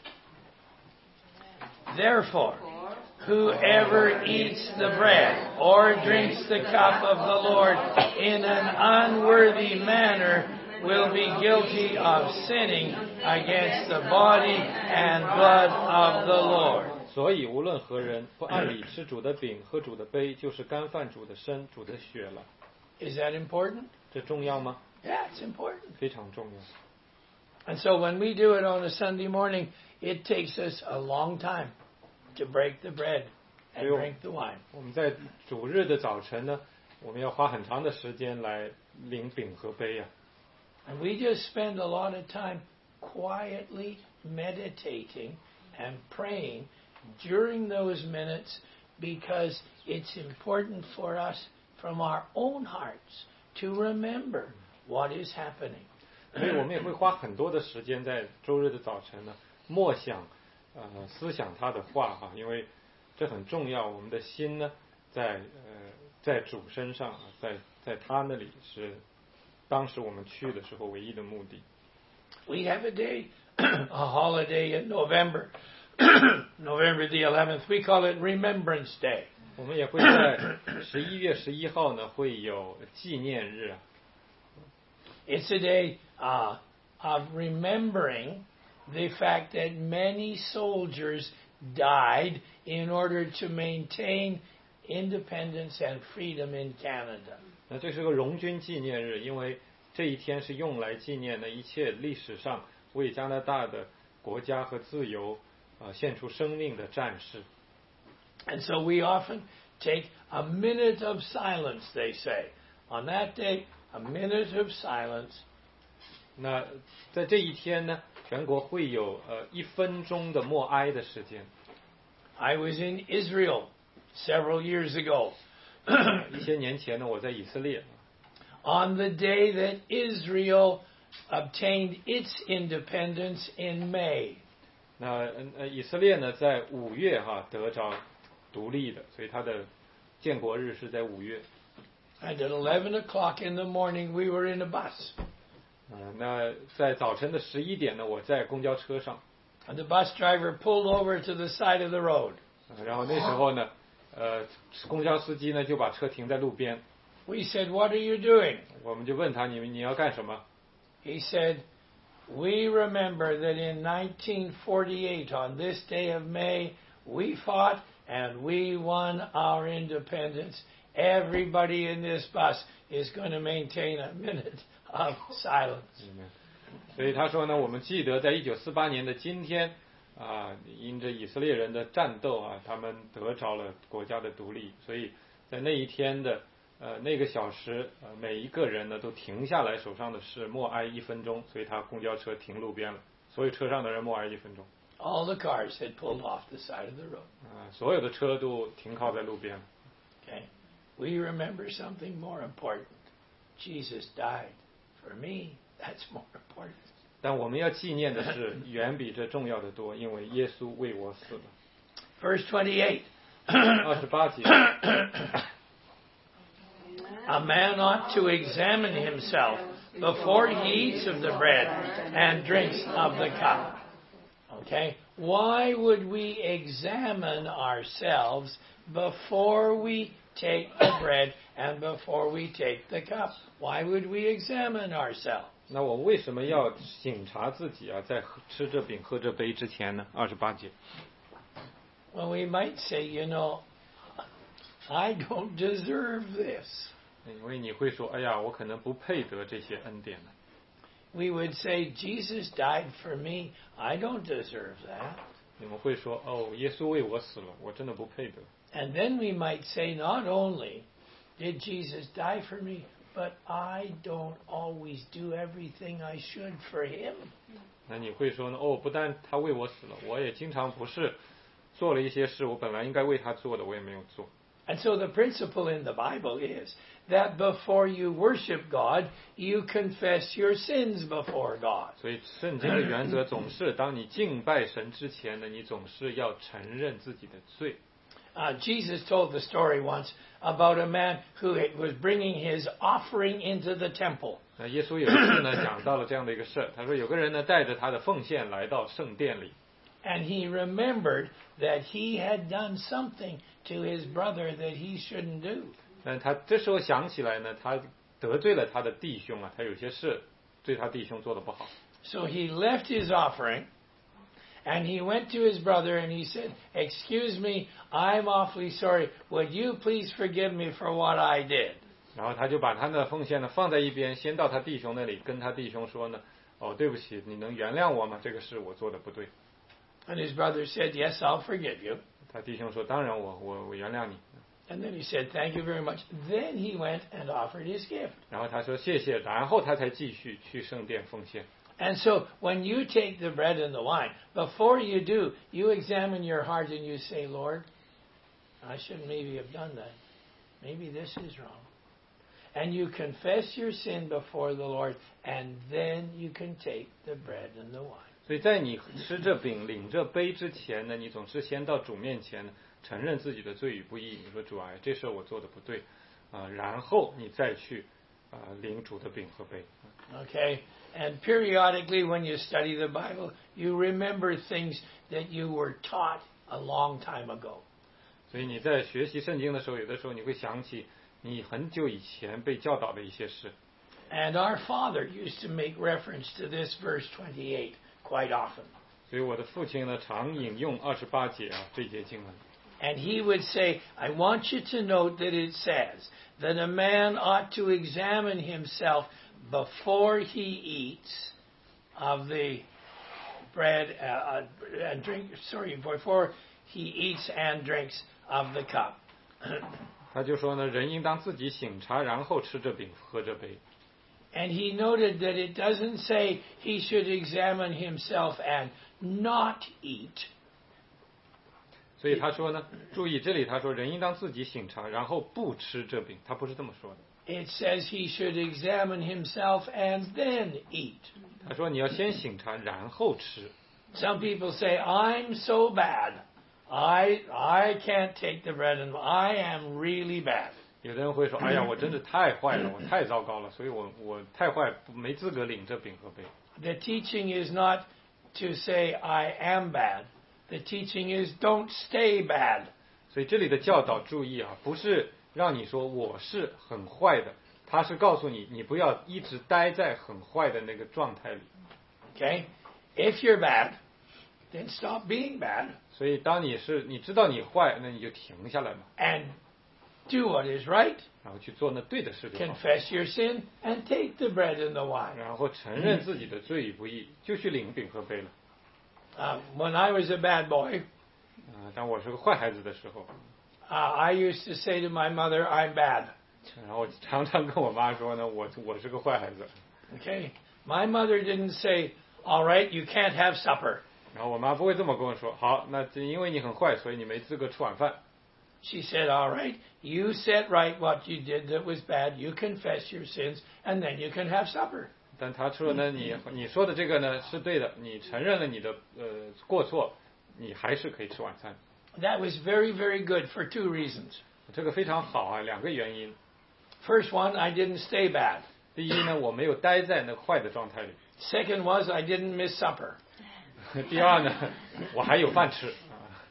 Therefore, whoever eats the bread or drinks the cup of the Lord in an unworthy manner will be guilty of sinning against the body and blood of the Lord. 所以无论何人不按理吃主的饼喝主的杯，就是干犯主的身、主的血了。 Is that important? 这重要吗？ Yeah, it's important. 非常重要。 And so when we do it on a Sunday morning, it takes us a long time to break the bread and Yeah. drink the wine. 我们在主日的早晨呢，我们要花很长的时间来领饼和杯呀、 And we just spend a lot of time quietly meditating and praying during those minutes because it's important for us from our own hearts to remember what is happening. 所以我们也会花很多的时间在周日的早晨呢，默想，呃，思想他的话啊，因为这很重要。我们的心呢，在呃，在主身上，在在他那里是当时我们去的时候唯一的目的。 We have a day, a holiday in November, November the eleventh. We call it Remembrance Day. 我们也会在十一月十一号呢，会有纪念日啊。 It's a day uh, of remembering the fact that many soldiers died in order to maintain independence and freedom in Canada. 那这是个荣军纪念日，因为这一天是用来纪念的一切历史上为加拿大的国家和自由呃献出生命的战士。 And so we often take a minute of silence, they say. On that day, a minute of silence. 那在这一天呢，全国会有呃一分钟的默哀的时间。 I was in Israel several years ago. 一些年前呢，我在以色列。 On the day that Israel obtained its independence in May. 那呃以色列呢，在五月哈得着独立的，所以它的建国日是在五月。 And at eleven o'clock in the morning, we were in a bus. 呃，那在早晨的十一点呢，我在公交车上。 And the bus driver pulled over to the side of the road. 然后那时候呢，呃，公交司机呢就把车停在路边。 We said, "What are you doing?" 我们就问他，你你要干什么？ He said, "We remember that in nineteen forty-eight, on this day of May, we fought and we won our independence. Everybody in this bus is going to maintain a minute of silence." 所以他说呢，我们记得在一九四八年的今天啊，因着以色列人的战斗啊，他们得着了国家的独立，所以在那一天的呃那个小时，呃每一个人呢都停下来手上的事，默哀一分钟，所以他公交车停路边了，所有车上的人默哀一分钟。 All the cars had pulled off the side of the road. 啊，所有的车都停靠在路边。 Okay, we remember something more important. Jesus died for me. That's more important. 但我们要纪念的是远比这重要的多，因为耶稣为我死了。 Verse twenty-eight. 二十八节。 A man ought to examine himself before he eats of the bread and drinks of the cup. Okay? Why would we examine ourselves before we take the bread and before we take the cup? Why would we examine ourselves? 那我为什么要省察自己啊，在吃这饼喝这杯之前呢？二十八节。 Well, we might say, you know, I don't deserve this. 因为你会说，哎呀，我可能不配得这些恩典呢。 We would say, Jesus died for me. I don't deserve that. 你们会说，哦，耶稣为我死了，我真的不配得。 And then we might say, not only did Jesus die for me, but I don't always do everything I should for him. 那你会说呢？哦，不但他为我死了，我也经常不是做了一些事，我本来应该为他做的，我也没有做。 And so the principle in the Bible is that before you worship God, you confess your sins before God. 所以圣经的原则总是，当你敬拜神之前呢，你总是要承认自己的罪。 Uh, Jesus told the story once about a man who was bringing his offering into the temple. 那耶稣有一次呢，讲到了这样的一个事儿，他说有个人呢带着他的奉献来到圣殿里。 And he remembered that he had done something to his brother that he shouldn't do. 但他这时候想起来呢，他得罪了他的弟兄啊，他有些事对他弟兄做的不好。 So he left his offering, and he went to his brother and he said, "Excuse me, I'm awfully sorry. Would you please forgive me for what I did?" 然后他就把他的奉献呢放在一边，先到他弟兄那里，跟他弟兄说呢，哦，对不起，你能原谅我吗？这个事我做的不对。 And his brother said, "Yes, I'll forgive you." 他弟兄说，当然我我我原谅你。 And then he said, "Thank you very much." Then he went and offered his gift. 然后他说谢谢，然后他才继续去圣殿奉献。 And so when you take the bread and the wine, before you do, you examine your heart and you say, "Lord, I shouldn't maybe have done that. Maybe this is wrong." and you confess your sin before the Lord, and then you can take the bread and the wine. 所以在你吃这饼、领这杯之前呢，你总是先到主面前承认自己的罪与不义。你说主啊，这事我做的不对，啊、呃，然后你再去啊、呃、领主的饼和杯。 Okay, and periodically when you study the Bible, you remember things that you were taught a long time ago. 所以你在学习圣经的时候，有的时候你会想起你很久以前被教导的一些事。 And our father used to make reference to this verse twenty-eight quite often. 所以我的父亲呢，常引用二十八节啊这节经文。 And he would say, I want you to note that it says that a man ought to examine himself before he eats of the bread uh, and drink, sorry, before he eats and drinks of the cup. 他就说呢，人应当自己省察，然后吃这饼，喝这杯。 And he noted that it doesn't say he should examine himself and not eat. 所以他说呢，注意这里他说人应当自己省察，然后不吃这饼，他不是这么说的。 It says he should examine himself and then eat. 他说你要先省察，然后吃。 Some people say, I'm so bad. I I can't take the bread and I am really bad. 有的人会说，哎呀，我真是太坏了，我太糟糕了，所以我我太坏，没资格领这饼和杯。 The teaching is not to say I am bad. The teaching is don't stay bad. 所以这里的教导注意啊，不是让你说我是很坏的，他是告诉你，你不要一直待在很坏的那个状态里。 Okay? If you're bad, then stop being bad. 所以当你是你知道你坏，那你就停下来嘛。 And do what is right. 然后去做那对的事就好。 Confess your sin and take the bread and the wine. 然后承认自己的罪与不义，就去领饼和杯了。 Uh, when I was a bad boy, 啊、呃，当我是个坏孩子的时候， uh, I used to say to my mother, I'm bad. 然后我常常跟我妈说呢，我我是个坏孩子。 Okay? My mother didn't say, all right, you can't have supper. 然后我妈不会这么跟我说，好，那因为你很坏，所以你没资格吃晚饭。 She said, all right, you set right what you did that was bad, you confess your sins, and then you can have supper. 但他说呢，你你说的这个呢是对的，你承认了你的呃过错，你还是可以吃晚餐。 That was very, very good for two reasons. 这个非常好啊，两个原因。 First one, I didn't stay bad. 第一呢，我没有待在那坏的状态里。 Second was, I didn't miss supper. 第二呢，我还有饭吃。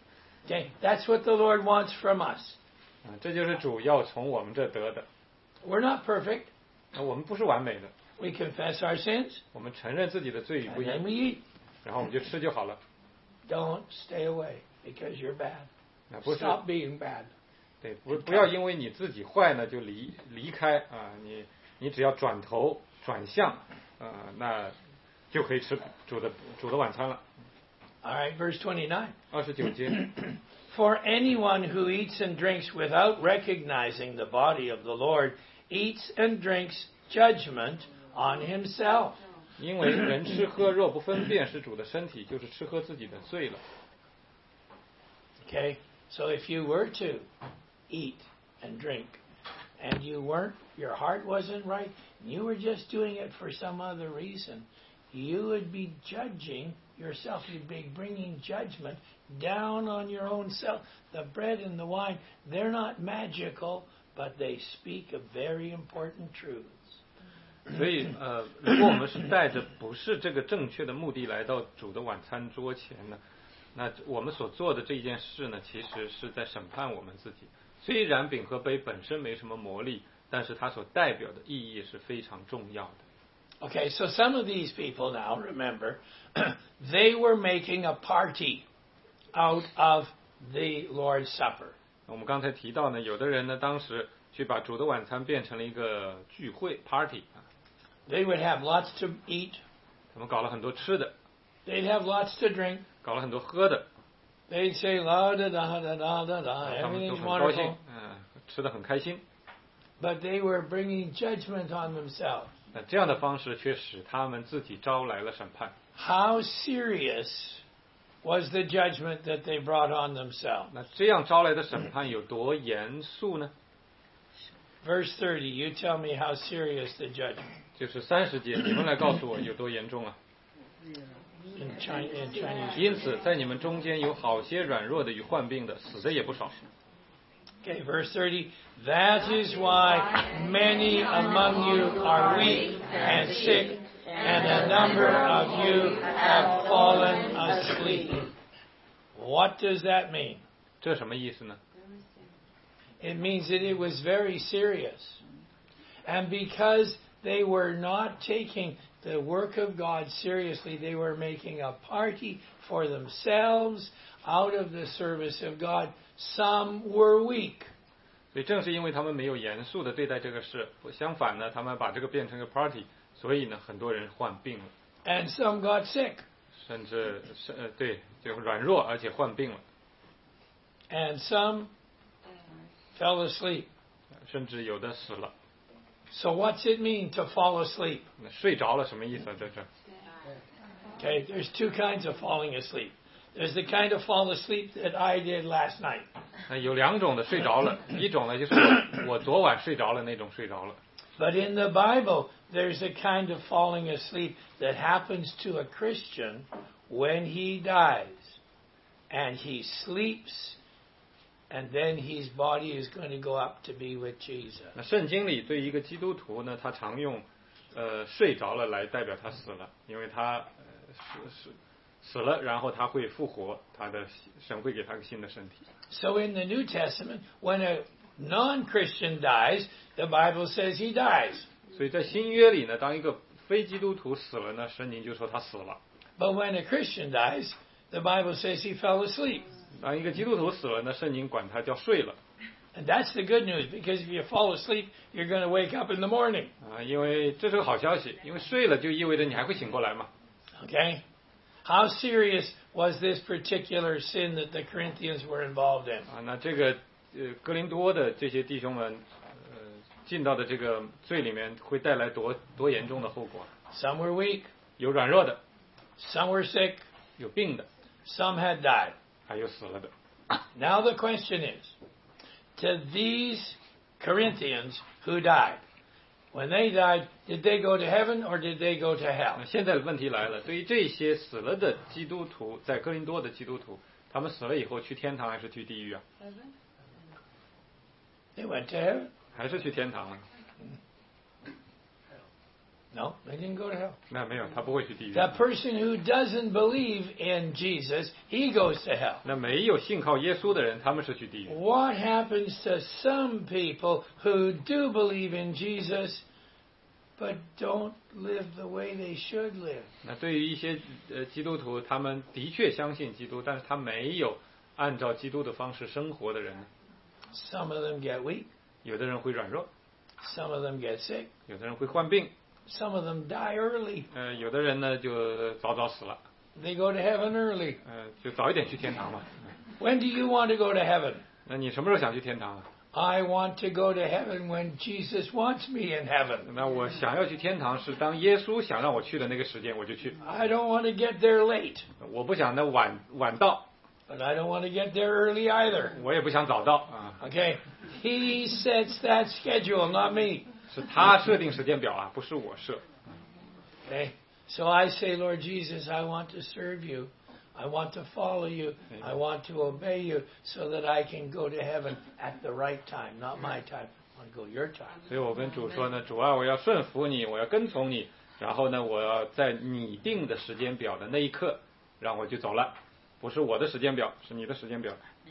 Okay, that's what the Lord wants from us. 啊，这就是主要从我们这得的。 We're not perfect. 我们不是完美的。 We confess our sins, 我们承认自己的罪与不 and 义， then we eat. 然后我们就吃就好了。 Don't stay away because you're bad. 啊，不是， Stop being bad. 对，不不要因为你自己坏呢就离离开啊，你你只要转头转向啊，那就可以吃主的主的晚餐了。 All right, verse twenty-nine. 二十九节。 For anyone who eats and drinks without recognizing the body of the Lord eats and drinks judgment on himself. 因为人吃喝若不分辨是主的身体，就是吃喝自己的罪了。 Okay, so if you were to eat and drink, and you weren't, your heart wasn't right, and you were just doing it for some other reason, you would be judging yourself. You'd be bringing judgment down on your own self. The bread and the wine, they're not magical, but they speak of very important truths. 所以呃，如果我们是带着不是这个正确的目的来到主的晚餐桌前呢，那我们所做的这件事呢，其实是在审判我们自己。虽然饼和杯本身没什么魔力，但是它所代表的意义是非常重要的。 Okay, so some of these people now, remember, they were making a party out of the Lord's Supper. 我们刚才提到呢，有的人呢，当时去把主的晚餐变成了一个聚会 party 啊， They would have lots to eat. 他们搞了很多吃的， They'd have lots to drink. 搞了很多喝的， They'd say la da da da da da da. 他们都 Everything's 很高兴 wonderful. ， 嗯，吃的很开心。 But they were bringing judgment on themselves. 那这样的方式却使他们自己招来了审判。 How serious was the judgment that they brought on themselves? 那这样招来的审判有多严肃呢？ Verse thirty, you tell me how serious the judgment. 就是三十节，你们来告诉我有多严重啊？ In Chinese, in Chinese. 因此，在你们中间有好些软弱的与患病的，死的也不少。 Okay, verse thirty. That is why many among you are weak and sick, and a number of you have fallen asleep. What does that mean? 这什么意思呢？ It means that it was very serious. And because they were not taking the work of God seriously, they were making a party for themselves out of the service of God. Some were weak. 所以正是因为他们没有严肃的对待这个事，相反呢，他们把这个变成个 party， 所以呢，很多人患病了， And some got sick. 甚至是呃对，就软弱而且患病了， And some fell asleep. 甚至有的死了。 So what's it mean to fall asleep? 那睡着了什么意思啊？在这儿 Okay, there's two kinds of falling asleep. There's the kind of fall asleep that I did last night. 那有两种的睡着了，一种呢就是我我昨晚睡着了那种睡着了。 But in the Bible, there's a kind of falling asleep that happens to a Christian when he dies. And he sleeps, and then his body is going to go up to be with Jesus. 那圣经里对一个基督徒呢，他常用呃睡着了来代表他死了，因为他呃死死死了，然后他会复活，他的神会给他个新的身体。 So in the New Testament, when a non-Christian dies, the Bible says he dies. 所以在新约里呢，当一个非基督徒死了呢，圣经就说他死了； But when a Christian dies, the Bible says he fell asleep. 当一个基督徒死了呢，圣经管他叫睡了。 And that's the good news, because if you fall asleep, you're going to wake up in the morning. 啊，因为这是个好消息，因为睡了就意味着你还会醒过来嘛。 Okay? How serious was this particular sin that the Corinthians were involved in? 啊，那这个呃哥林多的这些弟兄们，呃进到的这个罪里面会带来多多严重的后果？ Some were weak, 有软弱的， some were sick, 有病的， some had died. 还有死了的。 Now the question is, to these Corinthians who died, when they died, did they go to heaven or did they go to hell? 那现在的问题来了，对于这些死了的基督徒，在哥林多的基督徒，他们死了以后去天堂还是去地狱啊？ They went to heaven? 还是去天堂啊？ No, they didn't go to hell. 那没有，他不会去地狱。 The person who doesn't believe in Jesus, he goes to hell. 那没有信靠耶稣的人，他们是去地狱。 What happens to some people who do believe in Jesus but don't live the way they should live? 那对于一些呃基督徒，他们的确相信基督，但是他没有按照基督的方式生活的人呢， Some of them get weak, 有的人会软弱， some of them get sick, 有的人会患病， some of them die early. 呃，有的人呢就早早死了， They go to heaven early. 呃，就早一点去天堂嘛。 When do you want to go to heaven? 那你什么时候想去天堂啊？ I want to go to heaven when Jesus wants me in heaven. 那我想要去天堂是当耶稣想让我去的那个时间我就去， I don't want to get there late, 我不想那晚晚到， but I don't want to get there early either. 我也不想早到啊， Okay? He sets that schedule, not me. 是他设定时间表啊，不是我设。 Okay? So I say, Lord Jesus, I want to serve you. I want to follow you. I want to obey you so that I can go to heaven at the right time, not my time. I want to go your time. 所以我跟主说呢，主啊，我要顺服你，我要跟从你，然后呢，我要在你定的时间表的那一刻，让我就走了，不是我的时间表，是你的时间表。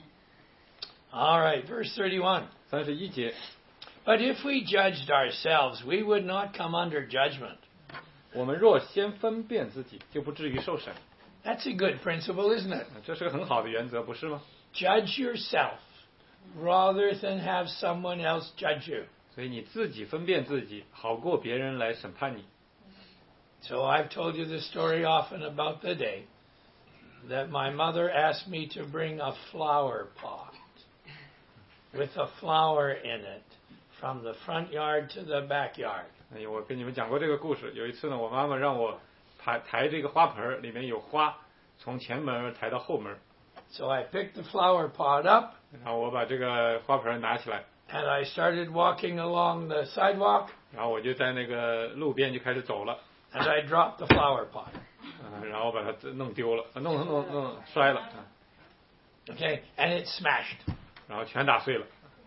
All right, verse thirty-one. 三十一节， But if we judged ourselves, we would not come under judgment. 我们若先分辨自己，就不至于受审。 That's a good principle, isn't it? 这是个很好的原则，不是吗？ Judge yourself rather than have someone else judge you. 所以你自己分辨自己，好过别人来审判你。 So I've told you the story often about the day that my mother asked me to bring a flower pot with a flower in it from the front yard to the backyard. 哎，我跟你们讲过这个故事。有一次呢，我妈妈让我抬抬这个花盆，里面有花，从前门抬到后门。 So I picked the flower pot up, 然后我把这个花盆拿起来， And I started walking along the sidewalk. 然后我就在那个路边就开始走了。 And I dropped the flower pot. 啊，然后把它弄丢了，弄弄弄摔了。 Okay, and it smashed. 然后全打碎了。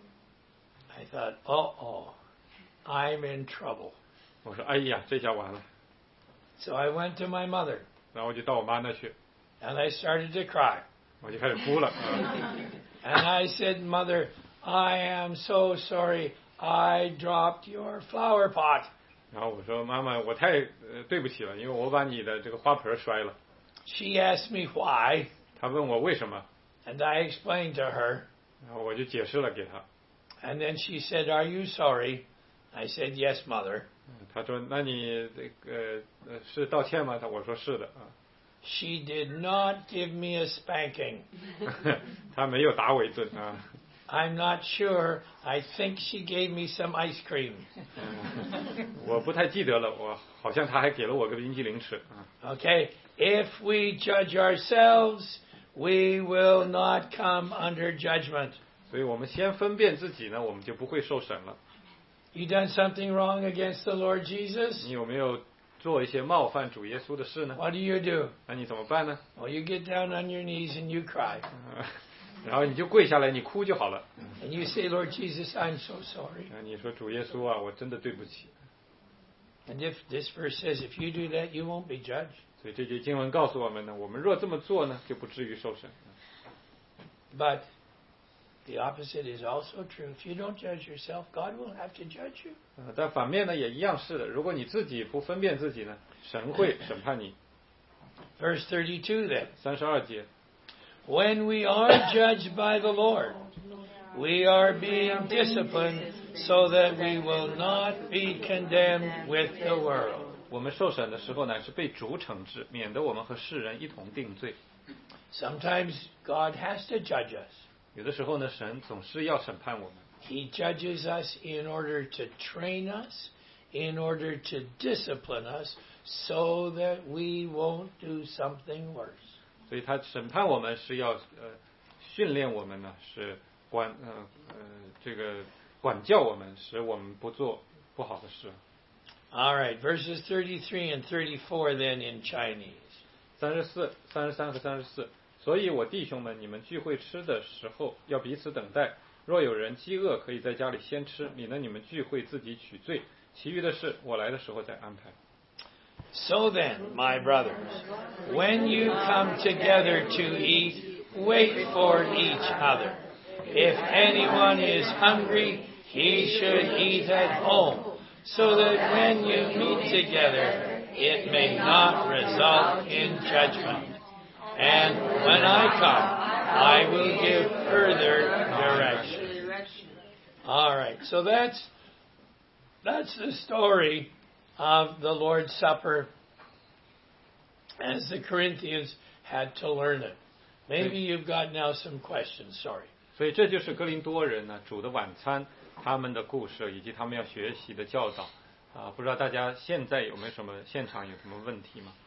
I thought, oh, oh, I'm in trouble. 我说，哎呀，这下完了。 So I went to my mother. 然后我就到我妈那去。 And I started to cry. 我就开始哭了。 And I said, Mother, I am so sorry. I dropped your flower pot. 然后我说，妈妈，我太呃对不起了，因为我把你的这个花盆摔了。 She asked me why. 她问我为什么。 And I explained to her. 然后我就解释了给她。 And then she said, Are you sorry? I said, Yes, Mother. 她说，那你这个呃是道歉吗？我说是的啊。 She did not give me a spanking. 她没有打我一顿啊。 I'm not sure. I think she gave me some ice cream. 我不太记得了，我好像她还给了我个冰淇淋吃啊。 Okay, if we judge ourselves, we will not come under judgment. 所以我们先分辨自己呢，我们就不会受审了。 You done something wrong against the Lord Jesus? 你有没有做一些冒犯主耶稣的事呢？ What do you do? 那你怎么办呢？ Well, you get down on your knees and you cry. 然后你就跪下来，你哭就好了。 And you say, Lord Jesus, I'm so sorry. 你说主耶稣啊，我真的对不起。 And if this verse says, if you do that, you won't be judged. 所以这节经文告诉我们呢，我们若这么做呢，就不至于受审。 But the opposite is also true. If you don't judge yourself, God will have to judge you. 但反面呢，也一样是的。如果你自己不分辨自己呢，神会审判你。 Verse thirty-two then. 三十二节。 When we are judged by the Lord, we are being disciplined so that we will not be condemned with the world. 我们受审的时候呢，是被主惩治，免得我们和世人一同定罪。 Sometimes God has to judge us. 有的时候呢，神总是要审判我们。 He judges us in order to train us, in order to discipline us, so that we won't do something worse. 所以他审判我们是要呃训练我们呢，是管呃呃这个管教我们，使我们不做不好的事。 All right, verses thirty-three and thirty-four then in Chinese. 三十四、三十三和三十四。所以我弟兄们，你们聚会吃的时候，要彼此等待。若有人饥饿，可以在家里先吃，免得你们聚会自己取罪。其余的事，我来的时候再安排。 So then, my brothers, when you come together to eat, wait for each other. If anyone is hungry, he should eat at home, so that when you meet together, it may not result in judgment. And when I come, I will give further direction. All right, so that's that's the story of the Lord's Supper as the Corinthians had to learn it. Maybe you've got now some questions. Sorry. 所以这就是哥林多人呢主的晚餐，他们的故事以及他们要学习的教导啊，不知道大家现在有没有什么现场有什么问题吗？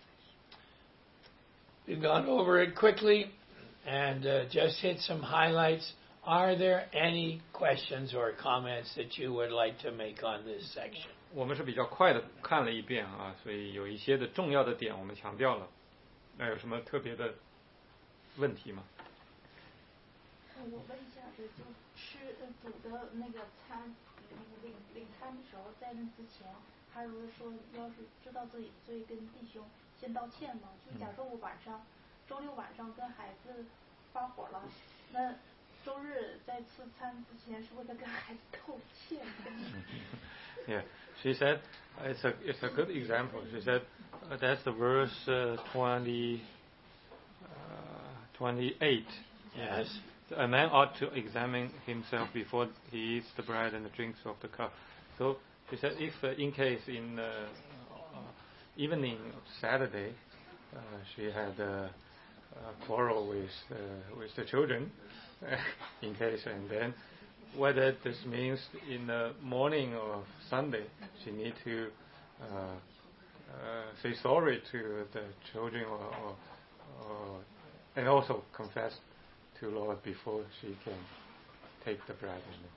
We've gone over it quickly and uh, just hit some highlights. Are there any questions or comments that you would like to make on this section? 我们是比较快的看了一遍啊，所以有一些的重要的点我们强调了。那有什么特别的问题吗？ 我问一下，就吃呃煮的那个餐，领领餐的时候，在那之前，还有说要是知道自己罪，跟弟兄先道歉嘛。就假设我晚上周六晚上跟孩子发火了，那周日在吃餐之前，是不是跟孩子道歉 ？Yeah, she said it's a it's a good example. She said uh, that's the verse uh, twenty uh, twenty-eight. Yes. A man ought to examine himself before he eats the bread and drinks of the cup. So she said, if uh, in case in uh, uh, evening of Saturday uh, she had a, a quarrel with uh, with the children, in case, and then whether this means in the morning of Sunday she need to uh, uh, say sorry to the children, or, or, or and also confess to Lord before she can take the bread.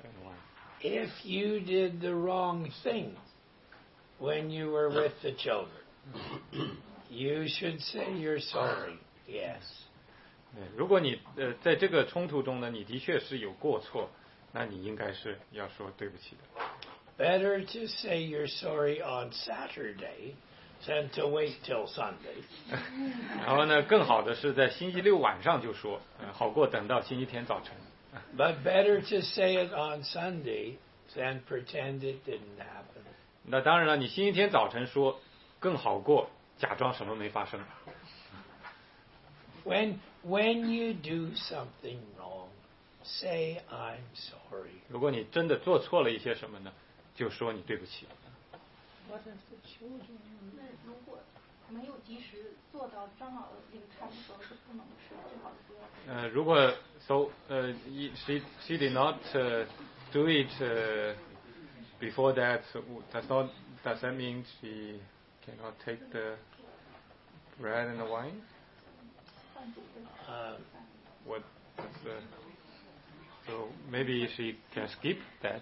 bread and wine. If you did the wrong thing when you were with the children, you should say you're sorry. Yes. 如果你呃在这个冲突中呢，你的确是有过错，那你应该是要说对不起的。 Better to say you're sorry on Saturday than to wait till Sunday. 然后呢，更好的是在星期六晚上就说，呃，好过等到星期天早晨。 But better to say it on Sunday than pretend it didn't happen. 那当然了，你星期天早晨说，更好过假装什么没发生。 When when you do something wrong, say I'm sorry. 如果你真的做错了一些什么呢，就说你对不起。 那如果没有及时做到，正好领餐的时候是不能吃，最好是不要吃。 呃，如果 so 呃 she she did not uh, do it uh, before that, does not does that mean she cannot take the bread and the wine? Uh, What? That's, uh, so maybe she can skip that.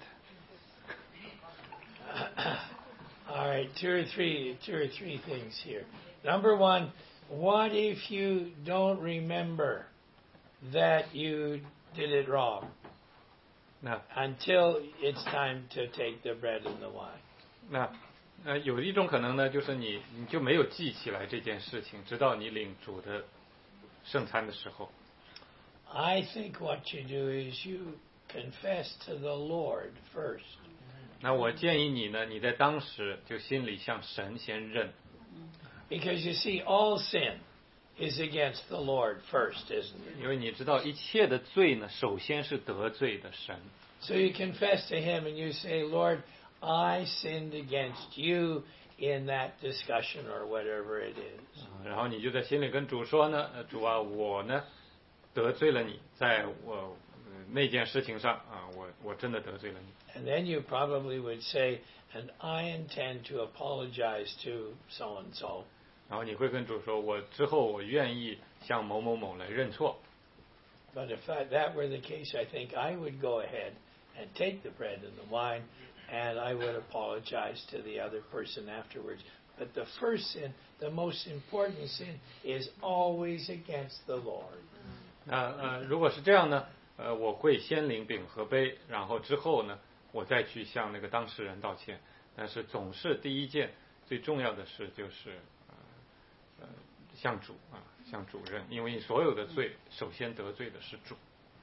All right, two or three, two or three things here. Number one, what if you don't remember that you did it wrong 那 until it's time to take the bread and the wine? 那呃有一种可能呢，就是你你就没有记起来这件事情，直到你领主的圣餐的时候。 I think what you do is you confess to the Lord first. 那我建议你呢，你在当时就心里向神先认。 Because you see, all sin is against the Lord first, isn't it? 因为你知道一切的罪呢，首先是得罪的神。 So you confess to Him and you say, Lord, I sinned against you in that discussion or whatever it is. 然后你就在心里跟主说呢，呃主啊，我呢得罪了你，在我、呃、那件事情上啊，我我真的得罪了你。 And then you probably would say, and I intend to apologize to so and so. 然后你会跟主说，我之后我愿意向某某某来认错。 But if that, that were the case, I think I would go ahead and take the bread and the wine, and I would apologize to the other person afterwards. But the first sin, the most important sin, is always against the Lord. 那呃，如果是这样呢，呃，我会先领饼和杯，然后之后呢，我再去向那个当事人道歉。但是总是第一件最重要的事就是呃呃向主啊，向主认，因为你所有的罪首先得罪的是主。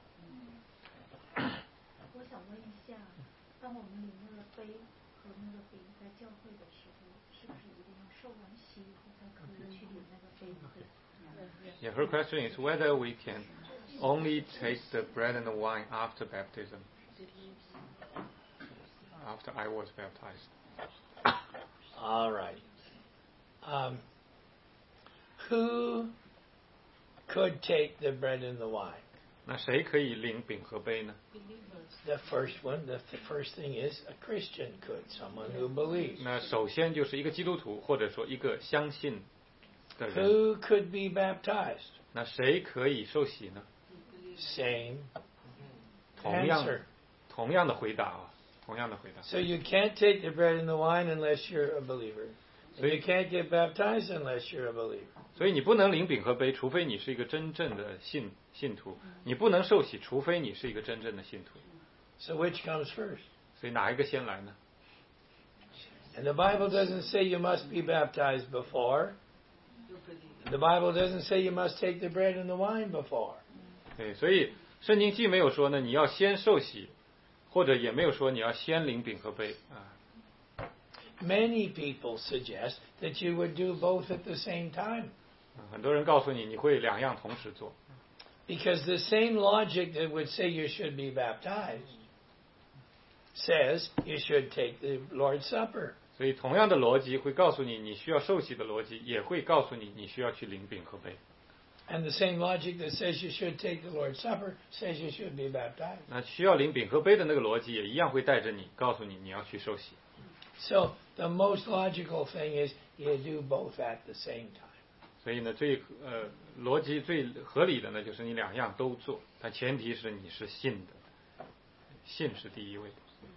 我想问一下，当我们领那个杯和那个饼在教会的时候，是不是一定要受完洗以后才可以去领那个杯和饼？ Yeah, her question is whether we can only take the bread and the wine after baptism. After I was baptized. All right. Um, who could take the bread and the wine? 那谁可以领饼和杯呢？ The first one, the, the first thing is a Christian could, someone who believes. 那首先就是一个基督徒，或者说一个相信的人。 Who could be baptized? 那谁可以受洗呢？ Same 同样 answer. 同样的回答啊，同样的回答。 So you can't take the bread and the wine unless you're a believer. And you can't get baptized unless you're a believer. 所以你不能领饼和杯，除非你是一个真正的信信徒；你不能受洗，除非你是一个真正的信徒。 So which comes first? 所以哪一个先来呢？ And the Bible doesn't say you must be baptized before. The Bible doesn't say you must take the bread and the wine before. 对，所以圣经既没有说呢你要先受洗，或者也没有说你要先领饼和杯啊。 Many people suggest that you would do both at the same time. 很多人告诉你你会两样同时做， Because the same logic that would say you should be baptized says you should take the Lord's Supper. 所以同样的逻辑会告诉你你需要受洗的逻辑，也会告诉你你需要去领饼和杯。 And the same logic that says you should take the Lord's Supper says you should be baptized. 那需要领饼和杯的那个逻辑也一样会带着你，告诉你你要去受洗。 So the most logical thing is you do both at the same time. 所以呢，最呃逻辑最合理的呢，就是你两样都做，但前提是你是信的， 信是第一位的。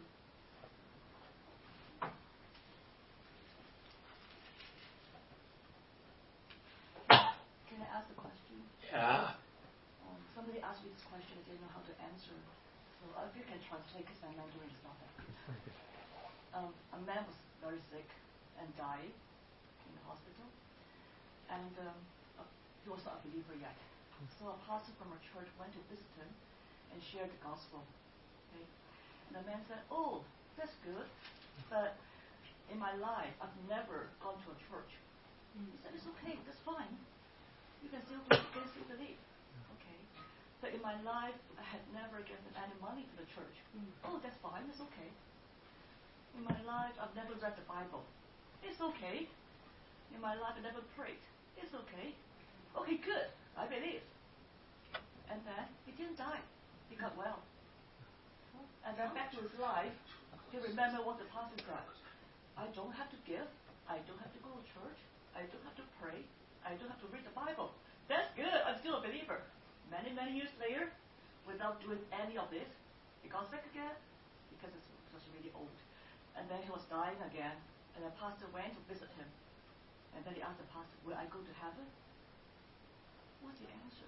Can I ask a question? Yeah. Um, somebody asked me this question, I didn't know how to answer. So uh, if you can translate, because my Mandarin is not that good. Um, a man was very sick and died in the hospital, and um, uh, he was not a believer yet. So a pastor from a church went to visit him and shared the gospel. Okay? And the man said, "Oh, that's good, but in my life, I've never gone to a church." Mm. He said, "It's okay, that's fine. You can still, you can still believe." Okay. But in my life, I had never given any money to the church. Mm. Oh, that's fine, that's okay. In my life, I've never read the Bible. It's okay. In my life, I never prayed. It's okay. Okay, good. I believe. And then he didn't die. He got well. And then back to his life, he remembered what the pastor said. I don't have to give. I don't have to go to church. I don't have to pray. I don't have to read the Bible. That's good. I'm still a believer. Many, many years later, without doing any of this, he got sick again because it was really old. And then he was dying again. And the pastor went to visit him. And then he asked the pastor, "Will I go to heaven?" What's the answer?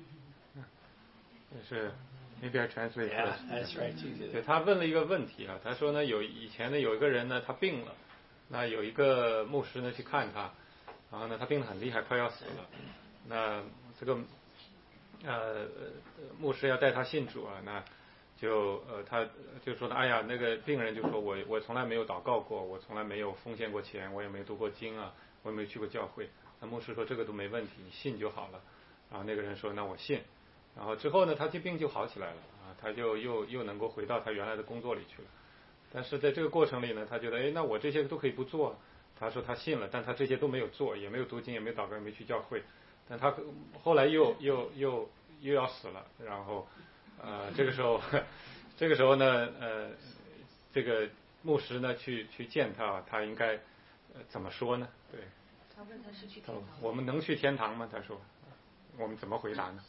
是 maybe I translate Yeah, first. that's right. You did. 对，他问了一个问题啊，他说呢，有以前呢有一个人呢他病了，那有一个牧师呢去看他，然后呢他病得很厉害，快要死了，那这个呃牧师要带他信主啊，那就呃他就说呢，哎呀，那个病人就说我我从来没有祷告过，我从来没有奉献过钱，我也没读过经啊，我也没去过教会。那牧师说这个都没问题，你信就好了。然后那个人说那我信。然后之后呢，他这病就好起来了啊，他就又又能够回到他原来的工作里去了。但是在这个过程里呢，他觉得，哎，那我这些都可以不做。他说他信了，但他这些都没有做，也没有读经，也没有祷告，也没去教会。但他后来又又又又要死了，然后呃，这个时候，这个时候呢，呃，这个牧师呢去去见他，他应该、呃、怎么说呢？对。 他问他是去天堂。 我们能去天堂吗？他说，我们怎么回答呢？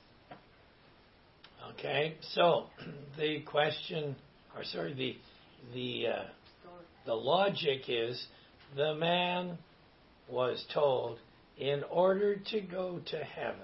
Okay, so the question, or sorry, the the uh, the logic is, the man was told, in order to go to heaven,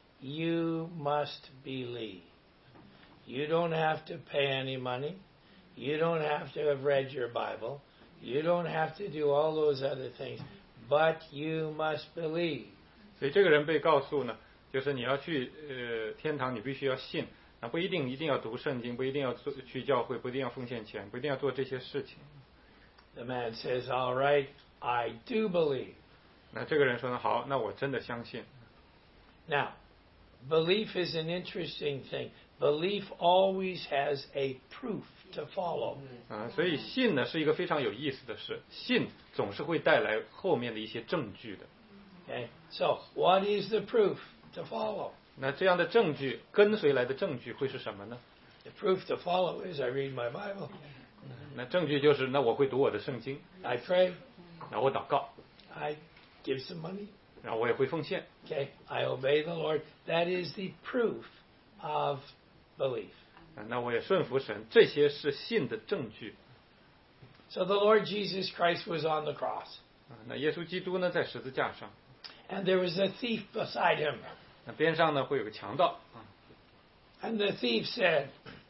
you must believe. You don't have to pay any money. You don't have to have read your Bible. You don't have to do all those other things, but you must believe. 所以这个人被告诉呢，就是你要去呃天堂，你必须要信。 那不一定一定要读圣经，不一定要做去教会，不一定要奉献钱，不一定要做这些事情。 The man says, "All right, I do believe." 那这个人说呢，好，那我真的相信。 Now, belief is an interesting thing. Belief always has a proof to follow. 啊，所以信呢是一个非常有意思的事，信总是会带来后面的一些证据的。 Okay, so what is the proof to follow? 那这样的证据跟随来的证据会是什么呢？ The proof to follow is I read my Bible. 那证据就是，那我会读我的圣经， I pray. 然后我祷告， I give some money. 然后我也会奉献。 Okay, I obey the Lord. That is the proof of belief. 那我也顺服神，这些是信的证据。 So the Lord Jesus Christ was on the cross. 那耶稣基督呢在十字架上， And there was a thief beside him. 那边上呢会有个强盗。 And the thief said,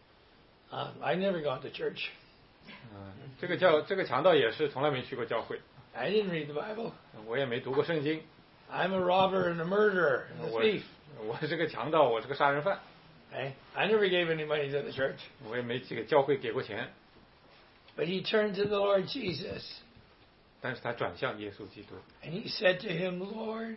uh, I never gone to church. 嗯，这个教这个强盗也是从来没去过教会。 I didn't read the Bible. 我也没读过圣经。 I'm a robber and a murderer and a 我 thief. 我是个强盗，我是个杀人犯。 Okay? I never gave any money to the church. 我也没给教会给过钱。 But he turned to the Lord Jesus. 但是他转向耶稣基督。 And he said to him, Lord,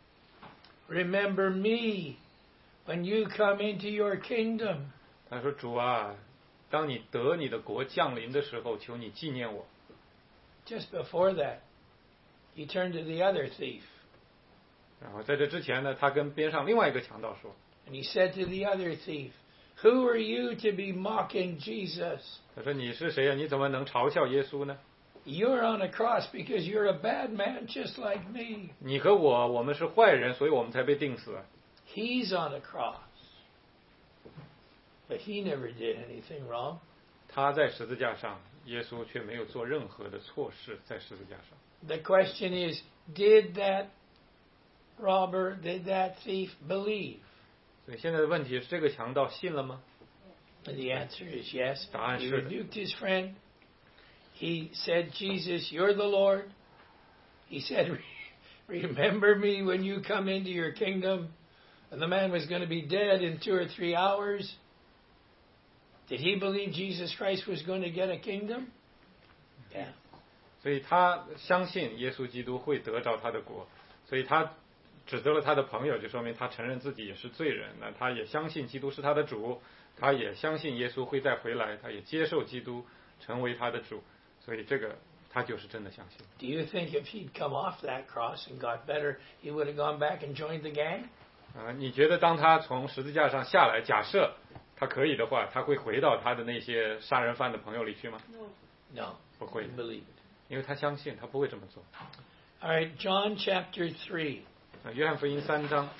remember me when you come into your kingdom. 他说：“主啊，当你得你的国降临的时候，求你纪念我。” Just before that, he turned to the other thief. 然后在这之前呢，他跟边上另外一个强盗说 And he said to the other thief, Who are you to be mocking Jesus? 他说：“你是谁呀、啊？你怎么能嘲笑耶稣呢？ You're on a cross because you're a bad man just like me. 你和我，我们是坏人，所以我们才被钉死。 He's on a cross But he never did anything wrong. 他在十字架上，耶稣却没有做任何的错事，在十字架上。 The question is, did that robber, did that thief believe? 所以现在的问题是，这个强盗信了吗？ And the answer is yes. 答案 He 是的。 rebuked his friend. He said, Jesus, you're the Lord. He said, remember me when you come into your kingdom. And the man was going to be dead in two or three hours. Did he believe Jesus Christ was going to get a kingdom? Yeah. 所以他相信耶稣基督会得着他的国，所以他指责了他的朋友，就说明他承认自己也是罪人。那他也相信基督是他的主，他也相信耶稣会再回来，他也接受基督成为他的主，所以这个他就是真的相信。 Do you think if he'd come off that cross and got better, he would have gone back and joined the gang? 啊，你觉得当他从十字架上下来，假设他可以的话，他会回到他的那些杀人犯的朋友里去吗？ No. 不会 He believed it. 因为他相信，他不会这么做。 All right, John chapter three. 啊，约翰福音三章。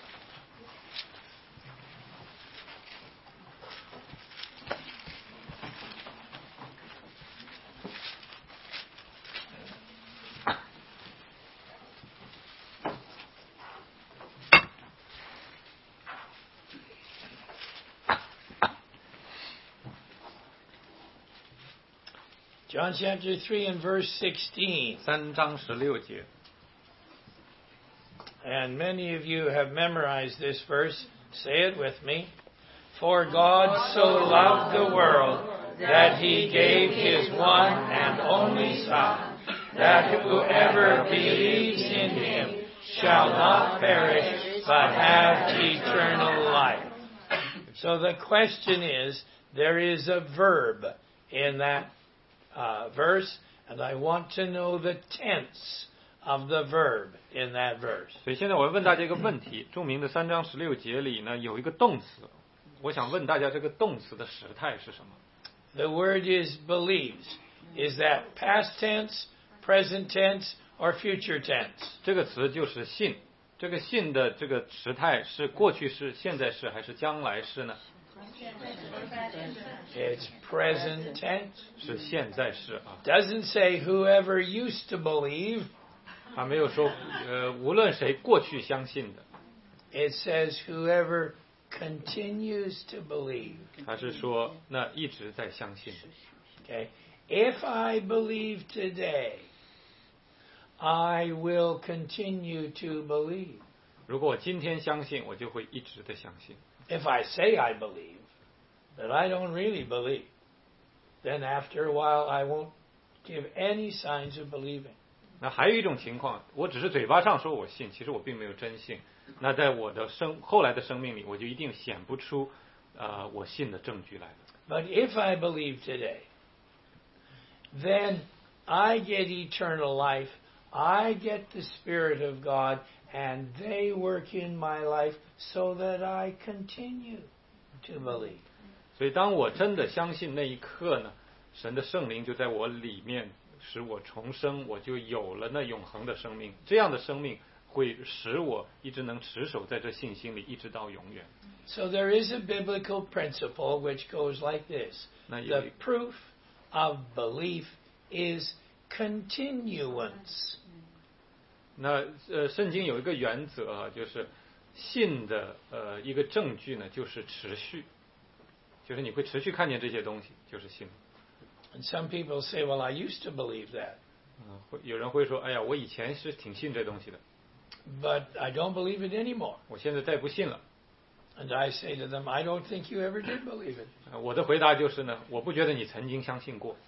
John chapter three and verse sixteen. 三章十六节。 And many of you have memorized this verse. Say it with me. For God so loved the world that he gave his one and only Son, that whoever believes in him shall not perish but have eternal life. So the question is, there is a verb in that uh, verse, and I want to know the tense of the verb in that verse. 所以现在我要问大家一个问题，著名的三章十六节里呢有一个动词，我想问大家这个动词的时态是什么？ The word is believes. Is that past tense, present tense, or future tense? 这个词就是信，这个信的这个时态是过去式、现在式还是将来式呢？ It's present tense. 是现在式啊， Doesn't say whoever used to believe. 他没有说呃无论谁过去相信的， It says whoever continues to believe. 他是说那一直在相信的。 Okay? If I believe today, I will continue to believe. 如果我今天相信，我就会一直的相信。 If I say I believe, but I don't really believe, then after a while I won't give any signs of believing. 那还有一种情况，我只是嘴巴上说我信，其实我并没有真信。那在我的生后来的生命里，我就一定显不出呃我信的证据来的。 But if I believe today, then I get eternal life, I get the Spirit of God, and they work in my life so that I continue to believe. 所以当我真的相信那一刻呢，神的圣灵就在我里面使我重生，我就有了那永恒的生命。这样的生命会使我一直能持守在这信心里，一直到永远。 So there is a biblical principle which goes like this. 那有 The proof of belief is continuance. 那呃，圣经有一个原则啊，就是信的呃一个证据呢，就是持续，就是你会持续看见这些东西，就是信。 And some people say, well, I used to believe that, 嗯，会有人会说，哎呀，我以前是挺信这东西的， but I don't believe it anymore. 我现在再不信了。 And I say to them, I don't think you ever did believe it. 呃我的回答就是呢，我不觉得你曾经相信过。